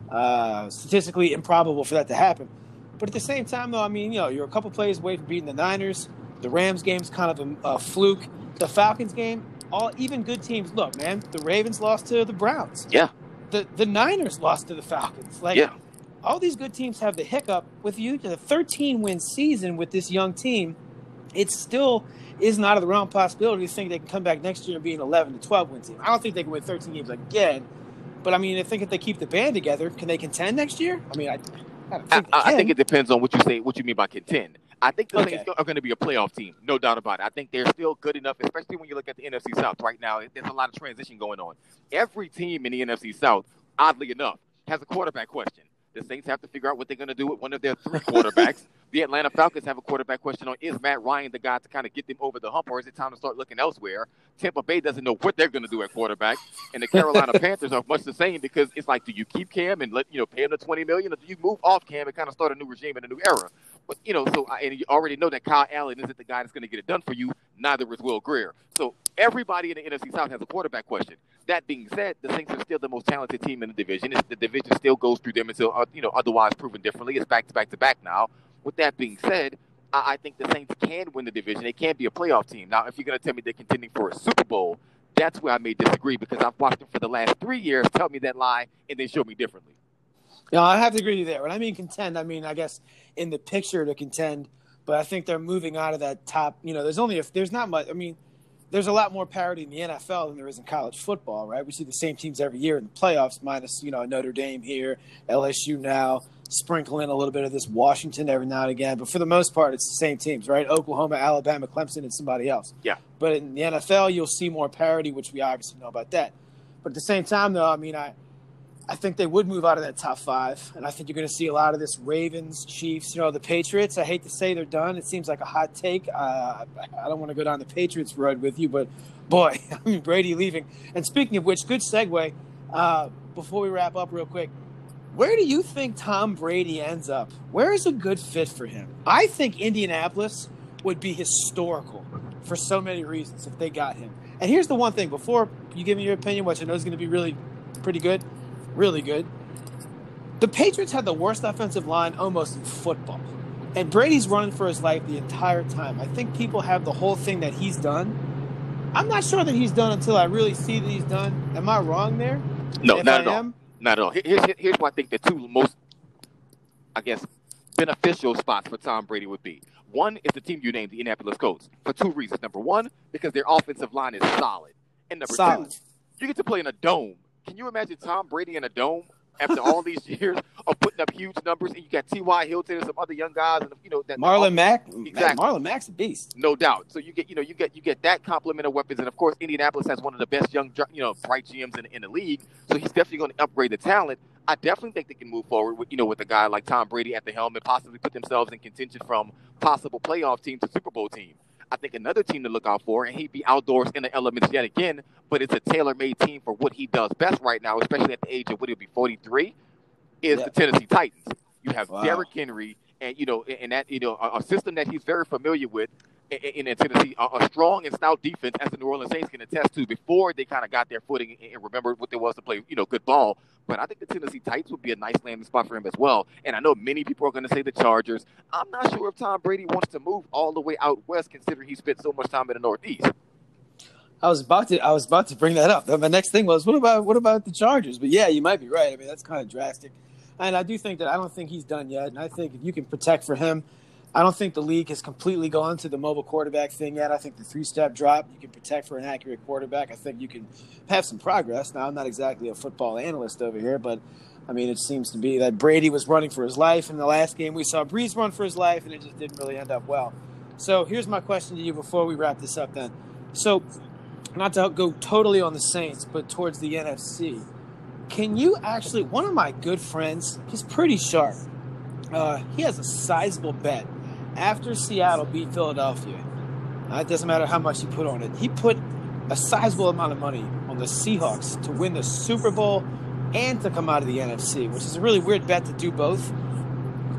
S1: uh, statistically improbable for that to happen. But at the same time, though, I mean, you know, you're a couple plays away from beating the Niners. The Rams game's kind of a, a fluke. The Falcons game, all even good teams. Look, man, the Ravens lost to the Browns.
S2: Yeah.
S1: The the Niners lost to the Falcons. Like,
S2: yeah.
S1: all these good teams have the hiccup. With you, the thirteen-win season with this young team, it still isn't out of the realm of possibility to think they can come back next year and be an eleven to twelve-win team. I don't think they can win thirteen games again. But, I mean, I think if they keep the band together, can they contend next year? I mean, I, I, don't think,
S2: I, I think it depends on what you say, what you mean by contend. I think the
S1: Okay.
S2: Saints are going to be a playoff team, no doubt about it. I think they're still good enough, especially when you look at the N F C South right now. There's a lot of transition going on. Every team in the N F C South, oddly enough, has a quarterback question. The Saints have to figure out what they're going to do with one of their three quarterbacks. The Atlanta Falcons have a quarterback question on, is Matt Ryan the guy to kind of get them over the hump, or is it time to start looking elsewhere? Tampa Bay doesn't know what they're going to do at quarterback, and the Carolina Panthers are much the same because it's like, do you keep Cam and let you know pay him the twenty million dollars, or do you move off Cam and kind of start a new regime and a new era? But you know, so and you already know that Kyle Allen isn't the guy that's going to get it done for you. Neither is Will Grier. So everybody in the N F C South has a quarterback question. That being said, the Saints are still the most talented team in the division. It's, the division still goes through them until uh, you know otherwise proven differently. It's back to back to back now. With that being said, I, I think the Saints can win the division. They can be a playoff team. Now, if you're going to tell me they're contending for a Super Bowl, that's where I may disagree because I've watched them for the last three years tell me that lie and then show me differently.
S1: Yeah, I have to agree with you there. When I mean contend, I mean, I guess in the picture to contend, but I think they're moving out of that top. You know, there's only if there's not much. I mean, there's a lot more parity in the N F L than there is in college football, right? We see the same teams every year in the playoffs, minus, you know, Notre Dame here, L S U now, sprinkle in a little bit of this Washington every now and again. But for the most part, it's the same teams, right? Oklahoma, Alabama, Clemson, and somebody else.
S2: Yeah.
S1: But in the N F L, you'll see more parity, which we obviously know about that. But at the same time, though, I mean, I I think they would move out of that top five. And I think you're going to see a lot of this Ravens, Chiefs, you know, the Patriots. I hate to say they're done. It seems like a hot take. Uh, I don't want to go down the Patriots road with you, but, boy, I mean, Brady leaving. And speaking of which, good segue, uh, before we wrap up real quick, where do you think Tom Brady ends up? Where is a good fit for him? I think Indianapolis would be historical for so many reasons if they got him. And here's the one thing. Before you give me your opinion, which I know is going to be really pretty good, really good, the Patriots had the worst offensive line almost in football. And Brady's running for his life the entire time. I think people have the whole thing that he's done. I'm not sure that he's done until I really see that he's done. Am I wrong there?
S2: No,
S1: If
S2: not
S1: I
S2: at all.
S1: am,
S2: Not at all. Here's, here's what I think the two most, I guess, beneficial spots for Tom Brady would be. One is the team you named, the Indianapolis Colts, for two reasons. Number one, because their offensive line is solid. And number
S1: Solid.
S2: two, you get to play in a dome. Can you imagine Tom Brady in a dome after all these years of putting up huge numbers? And you got T Y. Hilton and some other young guys, and you know that
S1: Marlon Mack,
S2: Exactly.
S1: Marlon Mack's a beast.
S2: No doubt. So you get, you know, you get, you get that complement of weapons, and of course, Indianapolis has one of the best young, you know, bright G Ms in, in the league. So he's definitely going to upgrade the talent. I definitely think they can move forward with, you know, with a guy like Tom Brady at the helm and possibly put themselves in contention from possible playoff team to Super Bowl team. I think another team to look out for, and he'd be outdoors in the elements yet again, but it's a tailor-made team for what he does best right now, especially at the age of what he'll be forty-three, is
S1: Yeah.
S2: the Tennessee Titans. You have
S1: Wow.
S2: Derrick Henry, and you know, and that you know, a, a system that he's very familiar with in, in Tennessee, a, a strong and stout defense, as the New Orleans Saints can attest to before they kind of got their footing and, and remembered what there was to play, you know, good ball. But I think the Tennessee Titans would be a nice landing spot for him as well. And I know many people are going to say the Chargers. I'm not sure if Tom Brady wants to move all the way out west, considering he spent so much time in the Northeast.
S1: I was about to I was about to bring that up. My next thing was, what about what about the Chargers? But yeah, you might be right. I mean, that's kind of drastic. And I do think that I don't think he's done yet. And I think if you can protect for him, I don't think the league has completely gone to the mobile quarterback thing yet. I think the three-step drop, you can protect for an accurate quarterback. I think you can have some progress. Now, I'm not exactly a football analyst over here, but, I mean, it seems to be that Brady was running for his life. In the last game, we saw Breeze run for his life, and it just didn't really end up well. So here's my question to you before we wrap this up then. So not to go totally on the Saints, but towards the N F C, can you actually – one of my good friends, he's pretty sharp. Uh, he has a sizable bet. After Seattle beat Philadelphia, uh, it doesn't matter how much he put on it. He put a sizable amount of money on the Seahawks to win the Super Bowl and to come out of the N F C, which is a really weird bet to do both.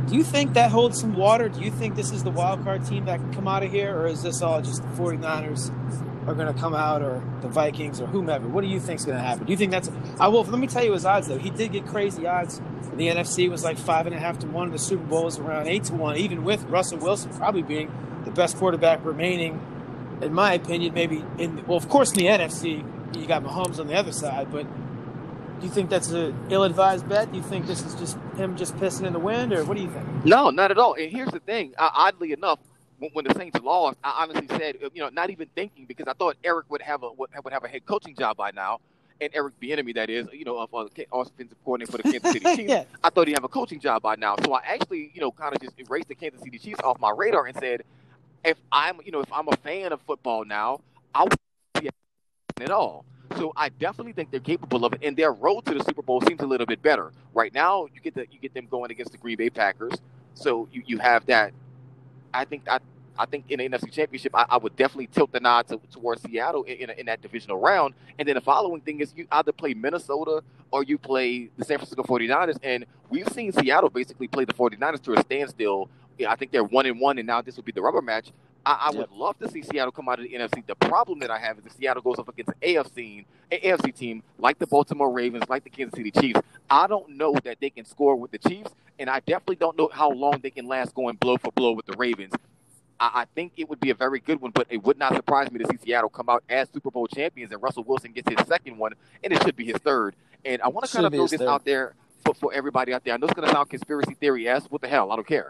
S1: Do you think that holds some water? Do you think this is the wild card team that can come out of here? Or is this all just the 49ers are going to come out, or the Vikings, or whomever? What do you think is going to happen? Do you think that's – I will. Let me tell you his odds, though. He did get crazy odds. The N F C was like five and a half to one. The Super Bowl was around eight to one, even with Russell Wilson probably being the best quarterback remaining, in my opinion. Maybe in well, of course, in the N F C, you got Mahomes on the other side. But do you think that's an ill-advised bet? Do you think this is just him just pissing in the wind, or what do you think?
S2: No, not at all. And here's the thing. Uh, oddly enough, when, when the Saints lost, I honestly said, you know, not even thinking, because I thought Eric would have a would, would have a head coaching job by now. And Eric Bieniemy, that is, you know, of uh, offensive coordinator for the Kansas City Chiefs.
S1: Yeah.
S2: I thought he'd have a coaching job by now. So I actually, you know, kind of just erased the Kansas City Chiefs off my radar and said, if I'm, you know, if I'm a fan of football now, I won't see it at all. So I definitely think they're capable of it, and their road to the Super Bowl seems a little bit better right now. You get the, you get them going against the Green Bay Packers, so you, you have that. I think I. I think in the N F C Championship, I, I would definitely tilt the nod to, towards Seattle in, in, in that divisional round. And then the following thing is you either play Minnesota or you play the San Francisco 49ers. And we've seen Seattle basically play the 49ers to a standstill. Yeah, I think they're one and one, and now this will be the rubber match. I, I yep. would love to see Seattle come out of the N F C. The problem that I have is if Seattle goes up against an A F C, an A F C team like the Baltimore Ravens, like the Kansas City Chiefs. I don't know that they can score with the Chiefs, and I definitely don't know how long they can last going blow for blow with the Ravens. I think it would be a very good one, but it would not surprise me to see Seattle come out as Super Bowl champions and Russell Wilson gets his second one, and it should be his third. And I want to kind of throw this third. out there for, for everybody out there. I know it's going to sound conspiracy theory-esque. What the hell? I don't care.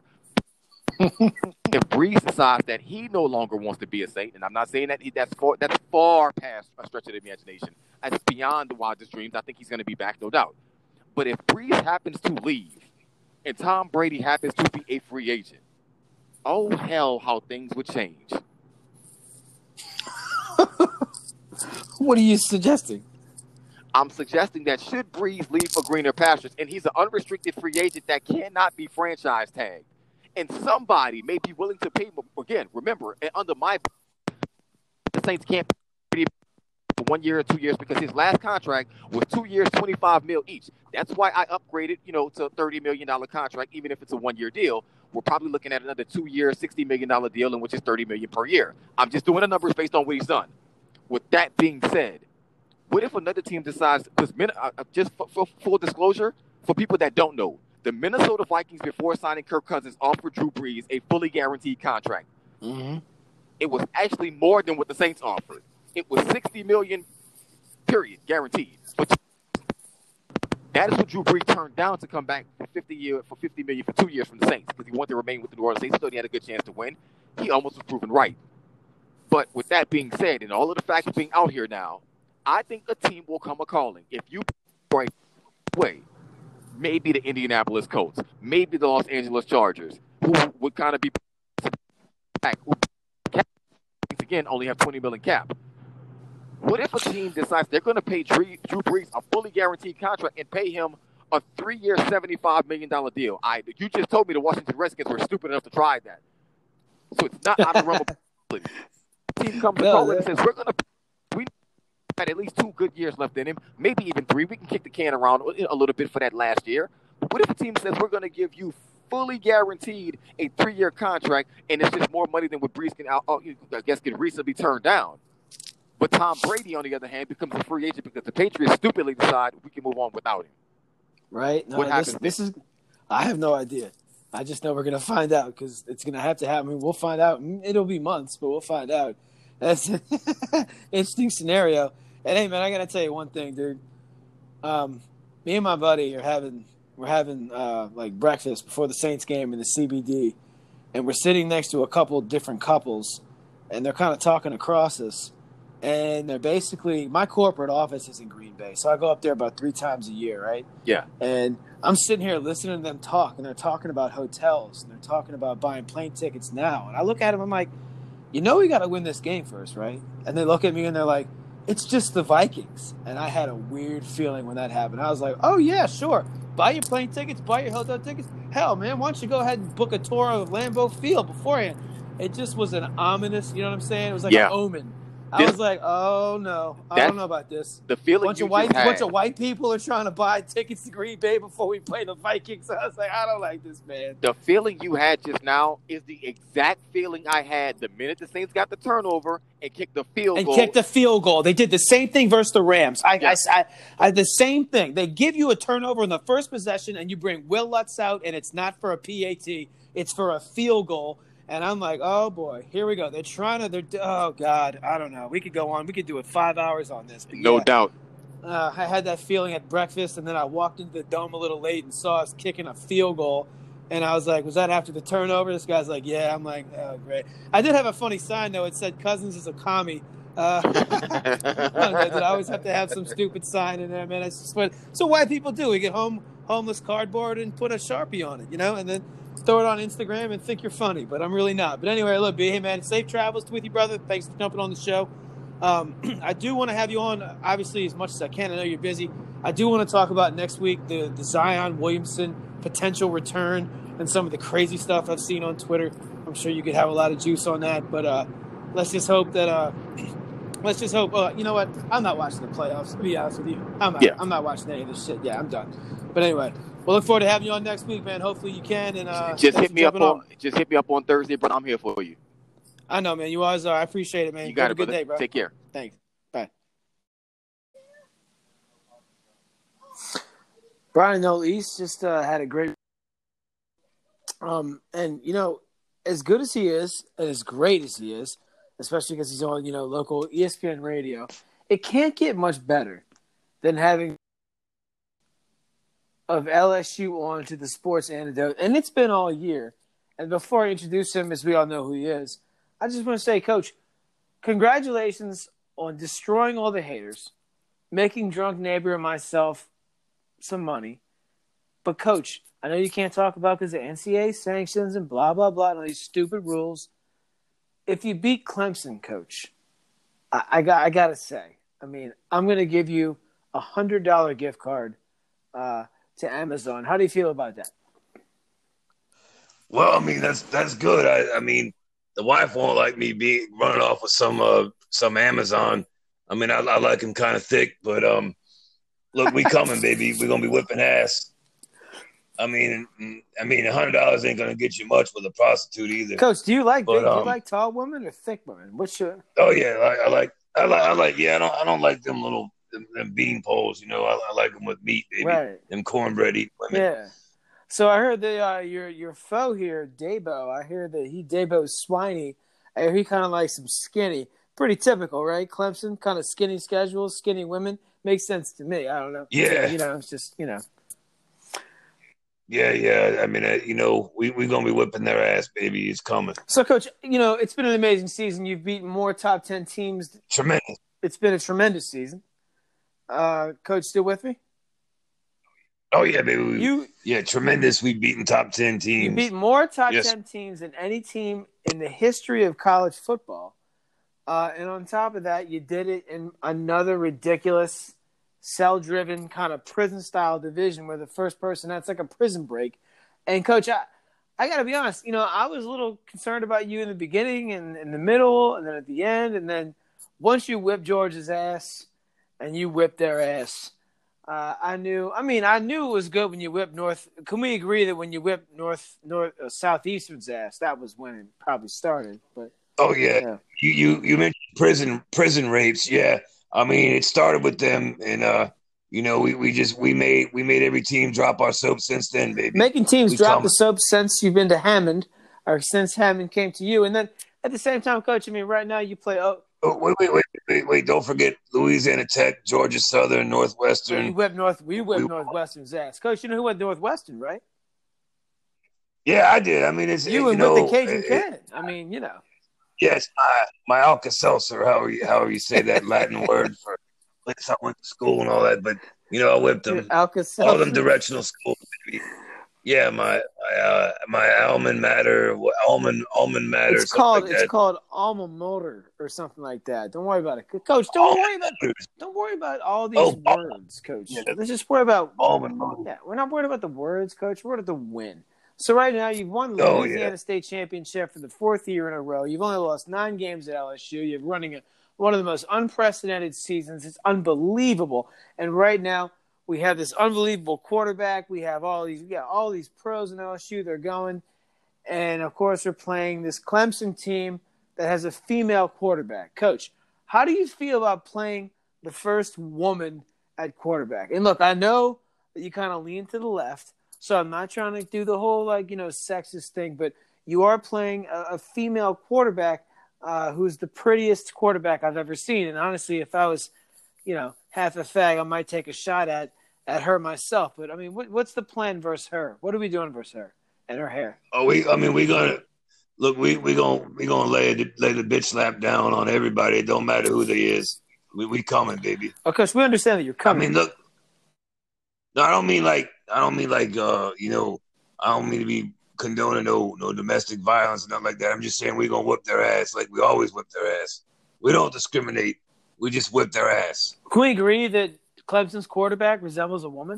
S2: If Breeze decides that he no longer wants to be a Saint, and I'm not saying that he, that's, far, that's far past a stretch of the imagination. That's beyond the wildest dreams. I think he's going to be back, no doubt. But if Breeze happens to leave and Tom Brady happens to be a free agent, oh, hell, how things would change.
S1: What are you suggesting?
S2: I'm suggesting that should Breeze leave for greener pastures, and he's an unrestricted free agent that cannot be franchise tagged, and somebody may be willing to pay him, again, remember, under my the Saints can't pay for one year or two years because his last contract was two years, twenty-five mil each. That's why I upgraded, you know, to a thirty million dollars contract, even if it's a one-year deal. We're probably looking at another two-year, sixty million dollars deal, in which is thirty million dollars per year. I'm just doing the numbers based on what he's done. With that being said, what if another team decides, because uh, just for, for full disclosure, for people that don't know, the Minnesota Vikings, before signing Kirk Cousins, offered Drew Brees a fully guaranteed contract.
S1: Mm-hmm.
S2: It was actually more than what the Saints offered. It was sixty million dollars, period, guaranteed. But that is what Drew Brees turned down to come back for fifty year for fifty million dollars for two years from the Saints, because he wanted to remain with the New Orleans Saints. He thought he had a good chance to win. He almost was proven right. But with that being said, and all of the facts being out here now, I think a team will come a calling. If you right way, maybe the Indianapolis Colts, maybe the Los Angeles Chargers, who would kind of be back, who again only have twenty million cap. What if a team decides they're going to pay Drew, Drew Brees a fully guaranteed contract and pay him a three-year, seventy-five million dollars deal? I, you just told me the Washington Redskins were stupid enough to try that. So it's not out of the realm of possibility. The team comes no, and says, we're going to we had at least two good years left in him, maybe even three. We can kick the can around a little bit for that last year. But what if a team says, we're going to give you fully guaranteed a three-year contract, and it's just more money than what Brees can, I guess, can reasonably turn down? But Tom Brady, on the other hand, becomes a free agent because the Patriots stupidly decide we can move on without him.
S1: Right? No,
S2: what
S1: this,
S2: happens?
S1: This is. I have no idea. I just know we're going to find out because it's going to have to happen. I mean, we'll find out. It'll be months, but we'll find out. That's an interesting scenario. And hey, man, I got to tell you one thing, dude. Um, me and my buddy are having we're having uh, like breakfast before the Saints game in the C B D, and we're sitting next to a couple different couples, and they're kind of talking across us. And they're basically, my corporate office is in Green Bay, so I go up there about three times a year, right?
S2: Yeah.
S1: And I'm sitting here listening to them talk, and they're talking about hotels, and they're talking about buying plane tickets now. And I look at them, I'm like, you know we got to win this game first, right? And they look at me, and they're like, it's just the Vikings. And I had a weird feeling when that happened. I was like, oh, yeah, sure. Buy your plane tickets, buy your hotel tickets. Hell, man, why don't you go ahead and book a tour of Lambeau Field beforehand? It just was an ominous, you know what I'm saying? It was like
S2: yeah.
S1: an omen. I was like, oh no, I don't know about this.
S2: The feeling
S1: bunch
S2: you
S1: of white,
S2: just had.
S1: bunch of white people are trying to buy tickets to Green Bay before we play the Vikings. I was like, I don't like this, man.
S2: The feeling you had just now is the exact feeling I had the minute the Saints got the turnover and kicked the field
S1: and
S2: goal.
S1: And kicked the field goal. They did the same thing versus the Rams. I, yeah. I, I, I, the same thing. They give you a turnover in the first possession, and you bring Will Lutz out, and it's not for a P A T. It's for a field goal. And I'm like, oh, boy, here we go. They're trying to they're, – oh, God, I don't know. We could go on. We could do it five hours on this. But
S2: no
S1: yeah,
S2: doubt.
S1: Uh, I had that feeling at breakfast, and then I walked into the dome a little late and saw us kicking a field goal. And I was like, was that after the turnover? This guy's like, yeah. I'm like, oh, great. I did have a funny sign, though. It said Cousins is a commie. Uh, I always have to have some stupid sign in there, man. That's just what so white people do. We get home homeless cardboard and put a Sharpie on it, you know, and then throw it on Instagram and think you're funny, but I'm really not. But anyway, look, B, hey, man, safe travels with you, brother. Thanks for jumping on the show. Um, I do want to have you on, obviously, as much as I can. I know you're busy. I do want to talk about next week the, the Zion Williamson potential return and some of the crazy stuff I've seen on Twitter. I'm sure you could have a lot of juice on that, but uh, let's just hope that uh, – let's just hope uh, – you know what? I'm not watching the playoffs, to be honest with you. I'm not, yeah. I'm not watching any of this shit. Yeah, I'm done. But anyway – we'll look forward to having you on next week, man. Hopefully you can. And uh,
S2: just hit me up on, on just hit me up on Thursday, bro. I'm here for you.
S1: I know, man. You always are. I appreciate it, man.
S2: You got
S1: Have
S2: it,
S1: a good
S2: brother.
S1: day, bro.
S2: Take care.
S1: Thanks. Bye. Brian Noel East just uh, had a great um, and you know, as good as he is, and as great as he is, especially because he's on, you know, local E S P N radio, it can't get much better than having of L S U on to the Sports Antidote, and it's been all year. And before I introduce him, as we all know who he is, I just want to say, Coach, congratulations on destroying all the haters, making Drunk Neighbor and myself some money. But, Coach, I know you can't talk about because of N C A A sanctions and blah, blah, blah, and all these stupid rules. If you beat Clemson, Coach, I, I got I got to say, I mean, I'm going to give you a one hundred dollars gift card uh, to Amazon. How do you feel about that?
S3: Well, I mean, that's that's good. I, I mean, the wife won't like me being running off with some uh, some Amazon. I mean, I, I like him kind of thick, but um, look, we coming, baby. We're gonna be whipping ass. I mean, I mean, a hundred dollars ain't gonna get you much with a prostitute either.
S1: Coach, do you like
S3: but,
S1: big,
S3: um,
S1: do you like tall women or thick women? What's your?
S3: Oh yeah, I, I like, I like, I like. Yeah, I don't, I don't like them little them, them bean poles. You know, I, I like them with meat, baby.
S1: Right.
S3: Them cornbread eating women.
S1: Yeah. So I heard that uh, your your foe here, Dabo. I hear that he Dabo's swiney. I hear he kind of likes some skinny. Pretty typical, right? Clemson, kind of skinny schedule, skinny women. Makes sense to me. I don't know.
S3: Yeah.
S1: You know, it's just, you know.
S3: Yeah, yeah. I mean, uh, you know, we we gonna be whipping their ass, baby. It's coming.
S1: So, Coach, you know, it's been an amazing season. You've beaten more top ten teams.
S3: Tremendous.
S1: It's been a tremendous season. Uh, Coach, still with me?
S3: Oh yeah, baby. We,
S1: you
S3: yeah, tremendous. We've beaten top ten teams.
S1: You beat more top
S3: yes.
S1: ten teams than any team in the history of college football. Uh, and on top of that, you did it in another ridiculous, cell-driven kind of prison-style division where the first person, that's like a prison break. And, Coach, I, I got to be honest, you know, I was a little concerned about you in the beginning and in the middle and then at the end. And then once you whipped Georgia's ass and you whipped their ass, uh, I knew – I mean, I knew it was good when you whipped North – can we agree that when you whipped North, North uh, Southeastern's ass, that was when it probably started, but –
S3: Oh yeah. yeah, you you you mentioned prison prison rapes. Yeah, I mean it started with them, and uh, you know we, we just we made we made every team drop our soap since then, baby.
S1: Making teams
S3: we
S1: drop
S3: come.
S1: the soap since you've been to Hammond, or since Hammond came to you, and then at the same time, Coach. I mean, right now you play. Oh,
S3: oh wait, wait, wait, wait, wait! Don't forget Louisiana Tech, Georgia Southern, Northwestern.
S1: You whipped North. We whipped we, Northwestern's ass, Coach. You know who went Northwestern, right?
S3: Yeah, I did. I mean, it's
S1: you
S3: it,
S1: and
S3: you know,
S1: with the Cajun
S3: it,
S1: Cannon. I mean, you know.
S3: Yes, my my Alka-Seltzer, however you, however you say that Latin word for place I went to school and all that. But, you know, I whipped them.
S1: Alka-Seltzer.
S3: All them directional schools. Baby. Yeah, my my, uh, my almond mater, almond, almond matter.
S1: It's called
S3: like
S1: it's
S3: that.
S1: called alma mater or something like that. Don't worry about it. Coach, don't almond worry about maters. Don't worry about all these oh, words, Coach. Yeah. Let's just worry about
S3: almond mater.
S1: Yeah, we're not worried about the words, Coach. We're worried about the win. So right now, you've won the
S3: oh,
S1: Louisiana
S3: yeah.
S1: State Championship for the fourth year in a row. You've only lost nine games at L S U. You're running a one of the most unprecedented seasons. It's unbelievable. And right now, we have this unbelievable quarterback. We have all these, we got all these pros in L S U. They're going. And, of course, we're playing this Clemson team that has a female quarterback. Coach, how do you feel about playing the first woman at quarterback? And, look, I know that you kind of lean to the left, so I'm not trying to do the whole, like, you know, sexist thing, but you are playing a, a female quarterback uh, who's the prettiest quarterback I've ever seen. And, honestly, if I was, you know, half a fag, I might take a shot at, at her myself. But, I mean, what, what's the plan versus her? What are we doing versus her? And her hair.
S3: Oh, we. I mean, we gonna look. We we gonna we gonna lay the, lay the bitch slap down on everybody. It don't matter who they is. We we coming, baby.
S1: Of course, we understand that you're coming.
S3: I mean, look. No, I don't mean like I don't mean like uh you know I don't mean to be condoning no no domestic violence and nothing like that. I'm just saying we gonna whip their ass like we always whip their ass. We don't discriminate. We just whip their ass.
S1: Can we agree that Clemson's quarterback resembles a woman?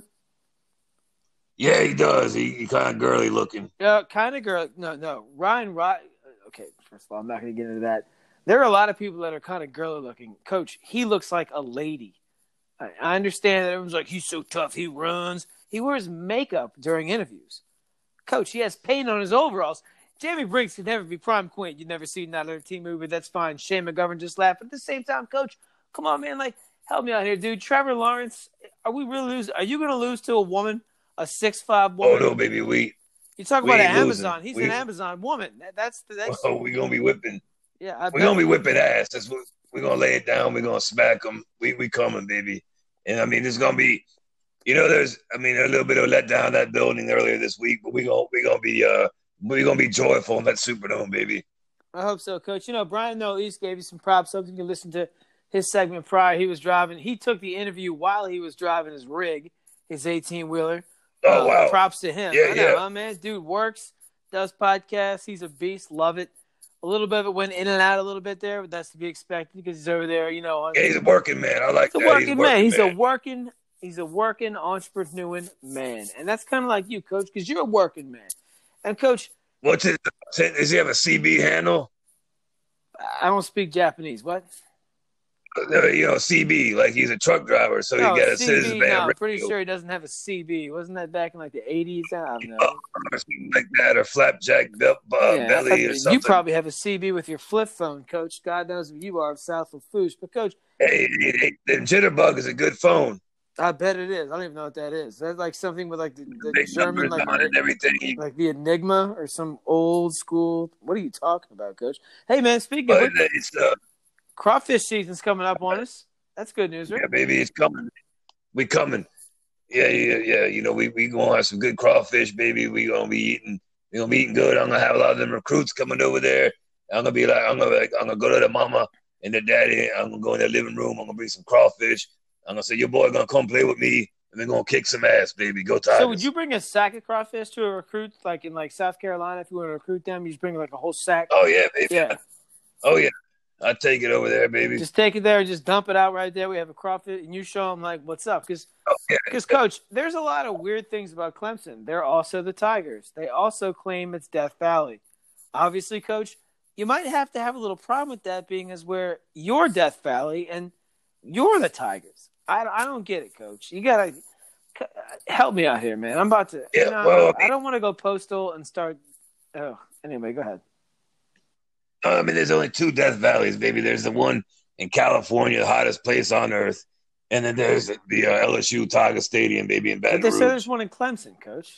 S3: Yeah, he does. He, he kind of girly looking.
S1: Yeah, kind of girl. No, no. Ryan, Ryan. Okay, first of all, I'm not going to get into that. There are a lot of people that are kind of girly looking. Coach, he looks like a lady. I, I understand that everyone's like, he's so tough, he runs. He wears makeup during interviews. Coach, he has paint on his overalls. Jamie Briggs could never be prom queen. You've never seen that other team movie. That's fine. Shane McGovern just laughed. But at the same time, Coach, come on, man. Like, help me out here, dude. Trevor Lawrence, are we really losing? Are you going to lose to a woman? A six five woman.
S3: Oh no, baby, we.
S1: You talk
S3: we
S1: about an
S3: losing.
S1: Amazon. He's
S3: we,
S1: an Amazon woman. That, that's that's.
S3: Oh, we gonna be whipping.
S1: Yeah,
S3: we gonna be whipping ass. That's what we gonna lay it down. We gonna smack them. We we coming, baby. And I mean, there's gonna be, you know, there's, I mean, a little bit of let down that building earlier this week, but we gonna we gonna be uh we gonna be joyful in that Superdome, baby.
S1: I hope so, Coach. You know, Brian Noel East gave you some props. So you can listen to his segment prior. He was driving. He took the interview while he was driving his rig, his eighteen wheeler.
S3: Oh,
S1: uh,
S3: wow.
S1: Props to him.
S3: Yeah,
S1: I know,
S3: yeah.
S1: huh, man. Dude works, does podcasts. He's a beast. Love it. A little bit of it went in and out a little bit there, but that's to be expected because he's over there, you know.
S3: Yeah, he's a working man. I like
S1: he's
S3: that.
S1: A working
S3: he's a
S1: man.
S3: working
S1: He's
S3: man.
S1: a working, he's a working, entrepreneuring man. And that's kind of like you, Coach, because you're a working man. And, Coach.
S3: What's it? Does he have a C B handle?
S1: I don't speak Japanese. What?
S3: Uh, you know, C B, like he's a truck driver, so
S1: no,
S3: he got a
S1: C B,
S3: citizen
S1: no,
S3: band.
S1: I'm pretty sure he doesn't have a C B. Wasn't that back in like the eighties? I don't know.
S3: Or something like that, or flapjack belt, uh,
S1: yeah,
S3: belly, or something.
S1: You probably have a C B with your flip phone, Coach. God knows who you are of South Lafourche. But, Coach.
S3: Hey, hey, hey, the Jitterbug is a good phone.
S1: I bet it is. I don't even know what that is. That's like something with like the, the
S3: Big
S1: German, like,
S3: on it and everything.
S1: like the Enigma or some old school. What are you talking about, Coach? Hey, man, speaking
S3: But
S1: of
S3: it's, uh,
S1: crawfish season's coming up on us. That's good news, right?
S3: Yeah, baby, it's coming. We coming. Yeah, yeah, yeah. You know, we we gonna have some good crawfish, baby. We gonna be eating. We gonna be eating good. I'm gonna have a lot of them recruits coming over there. I'm gonna be like, I'm gonna, like, I'm gonna go to the mama and the daddy. I'm gonna go in their living room. I'm gonna bring some crawfish. I'm gonna say, your boy gonna come play with me, and we're gonna kick some ass, baby. Go Tigers.
S1: So, would you bring a sack of crawfish to a recruit, like in like South Carolina, if you want to recruit them? You just bring like a whole sack.
S3: Oh yeah, baby.
S1: Yeah.
S3: Oh yeah. I take it over there, baby.
S1: Just take it there, just dump it out right there. We have a crawfish, and you show them like what's up, because
S3: oh, yeah.
S1: Because, Coach, there's a lot of weird things about Clemson. They're also the Tigers. They also claim it's Death Valley. Obviously, Coach, you might have to have a little problem with that, being as where you're Death Valley and you're the Tigers. I, I don't get it, Coach. You gotta help me out here, man. I'm about to.
S3: Yeah,
S1: you know,
S3: well,
S1: I don't want to go postal and start. Oh, anyway, go ahead.
S3: I mean, there's only two Death Valleys, baby. There's the one in California, the hottest place on earth, and then there's the, the uh, L S U Tiger Stadium, baby, in Baton
S1: But they
S3: Rouge.
S1: say there's one in Clemson, Coach.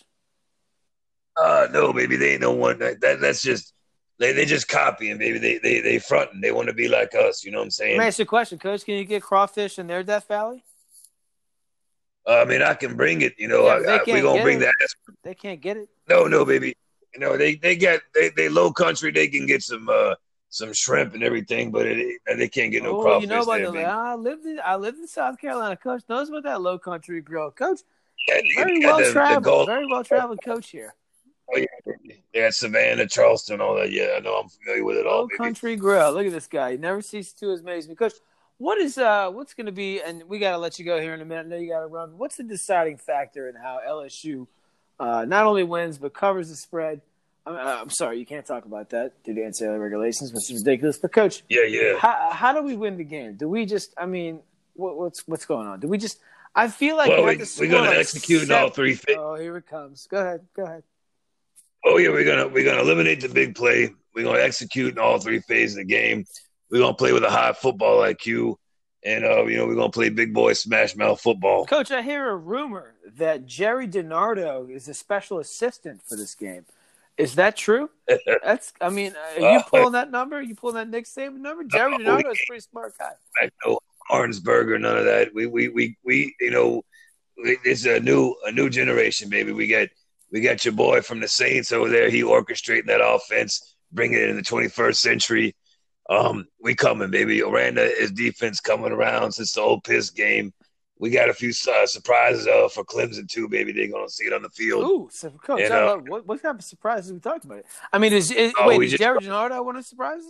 S3: Uh, no, baby, they ain't no one. That, that that's just they they just copying, baby. They they they fronting. They want to be like us. You know what I'm saying?
S1: Let me ask you a question, Coach. Can you get crawfish in their Death Valley?
S3: Uh, I mean, I can bring it. You know,
S1: Yeah,
S3: I,
S1: they
S3: I,
S1: can't
S3: we gonna
S1: get
S3: bring
S1: it.
S3: that.
S1: They can't get it.
S3: No, no, baby. You know, they they get they they low country. They can get some uh some shrimp and everything, but it, they can't get no
S1: oh,
S3: crawfish
S1: you know about
S3: there,
S1: the,
S3: baby.
S1: I lived in I lived in South Carolina. Coach knows about that low country grill. Coach,
S3: Yeah,
S1: very
S3: they got
S1: well
S3: the- the
S1: traveled,
S3: gold-
S1: very well traveled coach here.
S3: Oh, yeah, they got Savannah, Charleston, all that. Yeah, I know. I'm familiar with it all,
S1: Low
S3: baby.
S1: country grill. Look at this guy. He never ceases to amaze me. Coach, what is uh what's going to be? And we got to let you go here in a minute. I know you got to run. What's the deciding factor in how L S U uh, not only wins but covers the spread I'm, I'm sorry, you can't talk about that due to N C double A regulations, which is ridiculous. But coach,
S3: Yeah, yeah.
S1: how how do we win the game? Do we just? I mean, what, what's what's going on? Do we just? I feel like
S3: Well,
S1: we
S3: we,
S1: have to
S3: we're
S1: score
S3: gonna
S1: like
S3: execute in
S1: seven.
S3: all three phases.
S1: Oh, here it comes. Go ahead. Go ahead.
S3: Oh yeah, we're gonna we're gonna eliminate the big play. We're gonna execute in all three phases of the game. We're gonna play with a high football I Q, and uh, you know we're gonna play big boy smash mouth football.
S1: Coach, I hear a rumor that Jerry DiNardo is a special assistant for this game. Is that true? That's. I mean, are you pulling that number? Are you pulling that Nick Saban number? Jerry DiNardo is a pretty smart guy.
S3: I know Arnsberger, none of that. We we we we you know, it's a new a new generation, baby. We got we got your boy from the Saints over there. He orchestrating that offense, bringing it in the twenty-first century. Um, we coming, baby. Orlando is defense coming around since the old Piss game. We got a few uh, surprises uh, for Clemson too, baby. They're gonna see it on the field.
S1: Ooh, so coach,
S3: And,
S1: I
S3: uh,
S1: love, what what kind of surprises we talked about? It. I mean, is, is
S3: Oh,
S1: wait,
S3: we
S1: is
S3: just-
S1: Jerry DiNardo one of the surprises?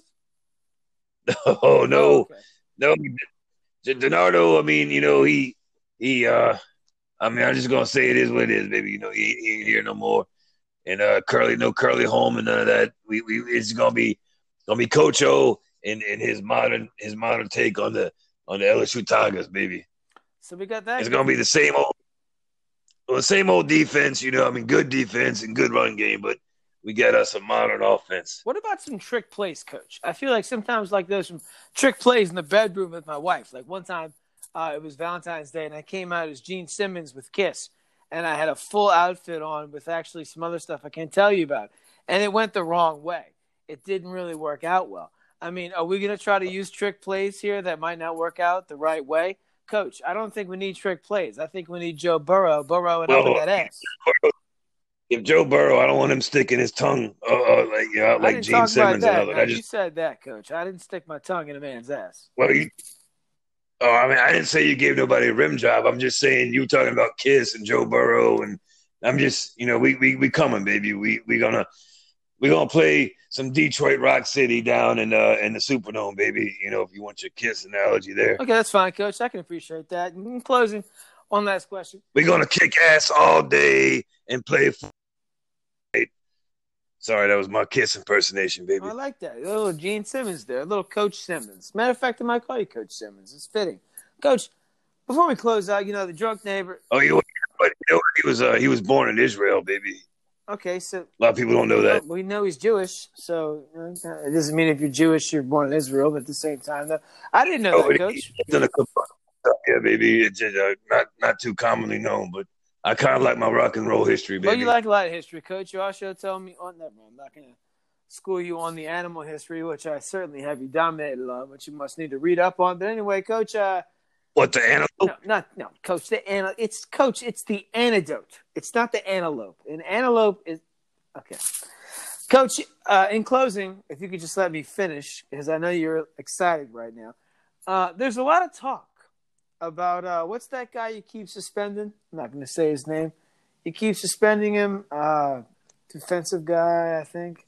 S3: Oh no,
S1: Oh, okay.
S3: no, Donardo. I mean, you know, he he. uh I mean, I'm just gonna say it is what it is, baby. You know, he, he ain't here no more. And uh Curly, no Curly home and none of that. We we it's gonna be gonna be Coach O and, and his modern his modern take on the on the L S U Tigers, baby.
S1: So we got that.
S3: It's gonna be the same old, well, the same old defense. You know, I mean, good defense and good run game, but we got us a modern offense.
S1: What about some trick plays, Coach? I feel like sometimes like there's some trick plays in the bedroom with my wife. Like one time, uh, it was Valentine's Day, and I came out as Gene Simmons with Kiss, and I had a full outfit on with actually some other stuff I can't tell you about, and it went the wrong way. It didn't really work out well. I mean, are we going to try to use trick plays here that might not work out the right way? Coach, I don't think we need trick plays. I think we need Joe Burrow, Burrow and up
S3: Well,
S1: with that ass.
S3: If Joe Burrow, I don't want him sticking his tongue uh, uh, like you know,
S1: I
S3: like
S1: didn't
S3: Gene
S1: talk
S3: Simmons
S1: about that.
S3: and all that.
S1: No,
S3: I
S1: you
S3: just
S1: said that, Coach. I didn't stick my tongue in a man's ass.
S3: well, you. Oh, I mean, I didn't say you gave nobody a rim job. I'm just saying you were talking about Kiss and Joe Burrow, and I'm just, you know, we we we coming, baby. We we gonna we gonna play some Detroit Rock City down in uh in the Superdome, baby. You know, if you want your Kiss analogy there,
S1: Okay, that's fine, Coach. I can appreciate that. In closing, one last question.
S3: we're gonna kick ass all day and play. Sorry, that was my Kiss impersonation, baby.
S1: I like that. A little Gene Simmons there, a little Coach Simmons. Matter of fact, I might call you Coach Simmons. It's fitting. Coach, before we close out, you know, the drunk neighbor.
S3: Oh, you, but you know, he was uh, he was born in Israel, baby.
S1: Okay, so
S3: A lot of people don't know that.
S1: we know he's Jewish, so uh, it doesn't mean if you're Jewish, you're born in Israel, but at the same time, though, I didn't know
S3: Oh,
S1: that,
S3: he-
S1: Coach.
S3: he's done a couple of stuff, yeah, baby. It's just, uh, not not too commonly known, but I kind of like my rock and roll history, baby.
S1: Well, you like a lot of history, Coach. You also told me on that. I'm not going to school you on the animal history, which I certainly have you dominated on, which you must need to read up on. But anyway, Coach, uh,
S3: What the animal?
S1: no, not no, Coach. The an- it's Coach. It's the antidote. It's not the antelope. An antelope is okay. Coach, uh, in closing, if you could just let me finish, because I know you're excited right now. Uh, there's a lot of talk about uh, what's that guy you keep suspending? I'm not going to say his name. You keep suspending him. Uh, defensive guy, I think.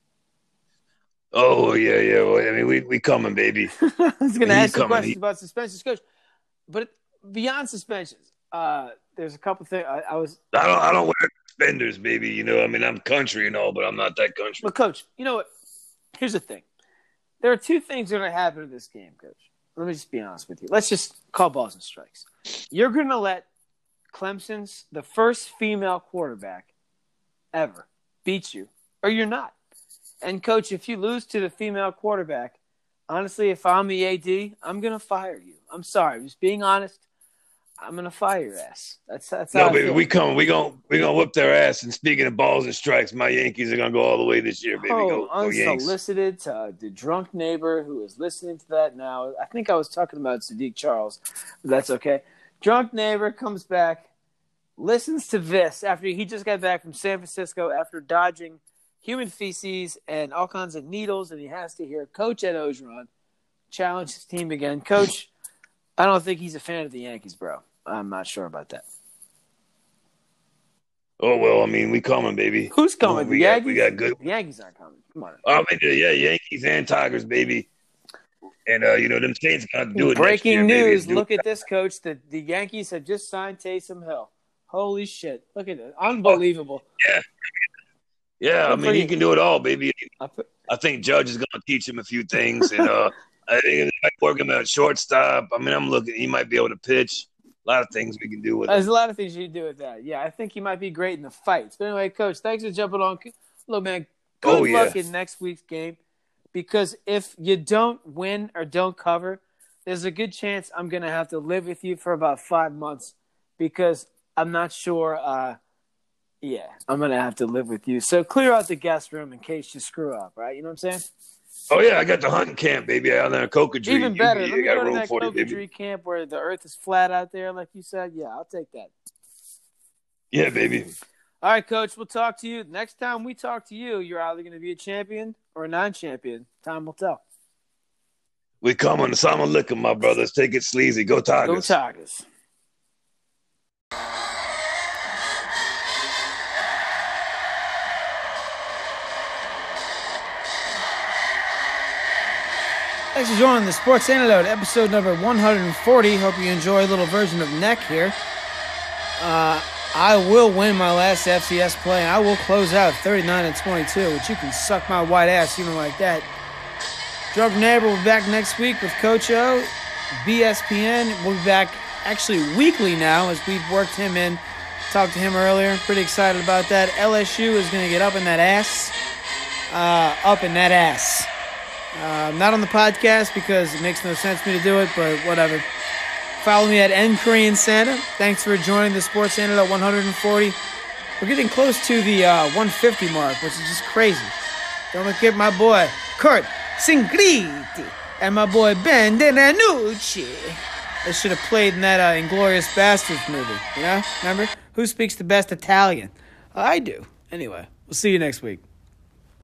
S3: Oh yeah, yeah. Well, I mean, we we coming, baby.
S1: I was going to
S3: He
S1: ask you
S3: coming.
S1: questions
S3: He-
S1: about suspensions, Coach. But beyond suspensions, uh, there's a couple things. I, I was,
S3: I don't I don't wear suspenders, baby. You know, I mean, I'm country and all, but I'm not that country.
S1: but Coach, you know what? Here's the thing. There are two things that are going to happen in this game, Coach. Let me just be honest with you. Let's just call balls and strikes. You're going to let Clemson's, the first female quarterback ever, beat you, or you're not. And, Coach, if you lose to the female quarterback, honestly, if I'm the A D, I'm going to fire you. I'm sorry. Just being honest, I'm going to fire your ass. That's, that's how
S3: No,
S1: I
S3: baby,
S1: feel.
S3: we coming. We gonna we gonna whip their ass. And speaking of balls and strikes, my Yankees are gonna go all the way this year, baby.
S1: Oh,
S3: Go, go Yanks.
S1: unsolicited to uh, the drunk neighbor who is listening to that now. I think I was talking about Sadiq Charles, but that's okay. Drunk neighbor comes back, listens to this after he just got back from San Francisco after dodging human feces and all kinds of needles, and he has to hear Coach Ed Ogeron challenge his team again. Coach, I don't think he's a fan of the Yankees, bro. I'm not sure about that.
S3: Oh well, I mean, we coming, baby.
S1: Who's coming?
S3: We
S1: the
S3: got-
S1: Yankees?
S3: we got good-
S1: The Yankees aren't coming. Come on.
S3: I mean, yeah, Yankees and Tigers, baby. And uh, you know, them Saints got to do it.
S1: Breaking
S3: next year, baby.
S1: news.
S3: Do
S1: Look
S3: it.
S1: at this, Coach. The, the Yankees have just signed Taysom Hill. Holy shit. Look at it. Unbelievable.
S3: Yeah, I mean, he can do it all, baby.
S1: I, put,
S3: I think Judge is going to teach him a few things, and uh, I think he might work him at shortstop. I mean, I'm looking. He might be able to pitch. A lot of things we can do with
S1: There's
S3: him.
S1: a lot of things you can do with that. Yeah, I think he might be great in the fights. But anyway, Coach, thanks for jumping on. Look, man, good
S3: Oh, yeah.
S1: luck in next week's game, because if you don't win or don't cover, there's a good chance I'm going to have to live with you for about five months because I'm not sure. Uh, yeah, I'm going to have to live with you. So clear out the guest room in case you screw up, right? You know what I'm saying?
S3: Oh, yeah, I got the hunting camp, baby, out there in Cocodrie.
S1: Even better.
S3: You,
S1: Let
S3: you
S1: me
S3: got
S1: go to
S3: room
S1: that
S3: for you, baby.
S1: Cocodrie camp where the earth is flat out there, like you said. Yeah, I'll take that.
S3: Yeah, baby.
S1: All right, Coach, we'll talk to you. Next time we talk to you, you're either going to be a champion or a non-champion. Time will tell.
S3: We come on the Sama Lickum, my brothers. Take it sleazy. Go Tigers.
S1: Go Tigers. Thanks for joining the Sports Antidote, episode number one forty. Hope you enjoy a little version of Neck here. Uh, I will win my last F C S play, and I will close out thirty-nine and twenty-two, which you can suck my white ass, you know, like that. Drug Neighbor will be back next week with Coach O. B S P N will be back actually weekly now as we've worked him in. Talked to him earlier. Pretty excited about that. L S U is going to get up in that ass. Uh, up in that ass. Uh, not on the podcast because it makes no sense for me to do it, but whatever. Follow me at N Korean Santa. Thanks for joining the Sports Antidote one forty. We're getting close to the uh, one fifty mark, which is just crazy. Don't forget my boy Kurt Singriti and my boy Ben Delanucci. They should have played in that uh, Inglourious Bastards movie. You know? Remember? Who speaks the best Italian? I do. Anyway, we'll see you next week.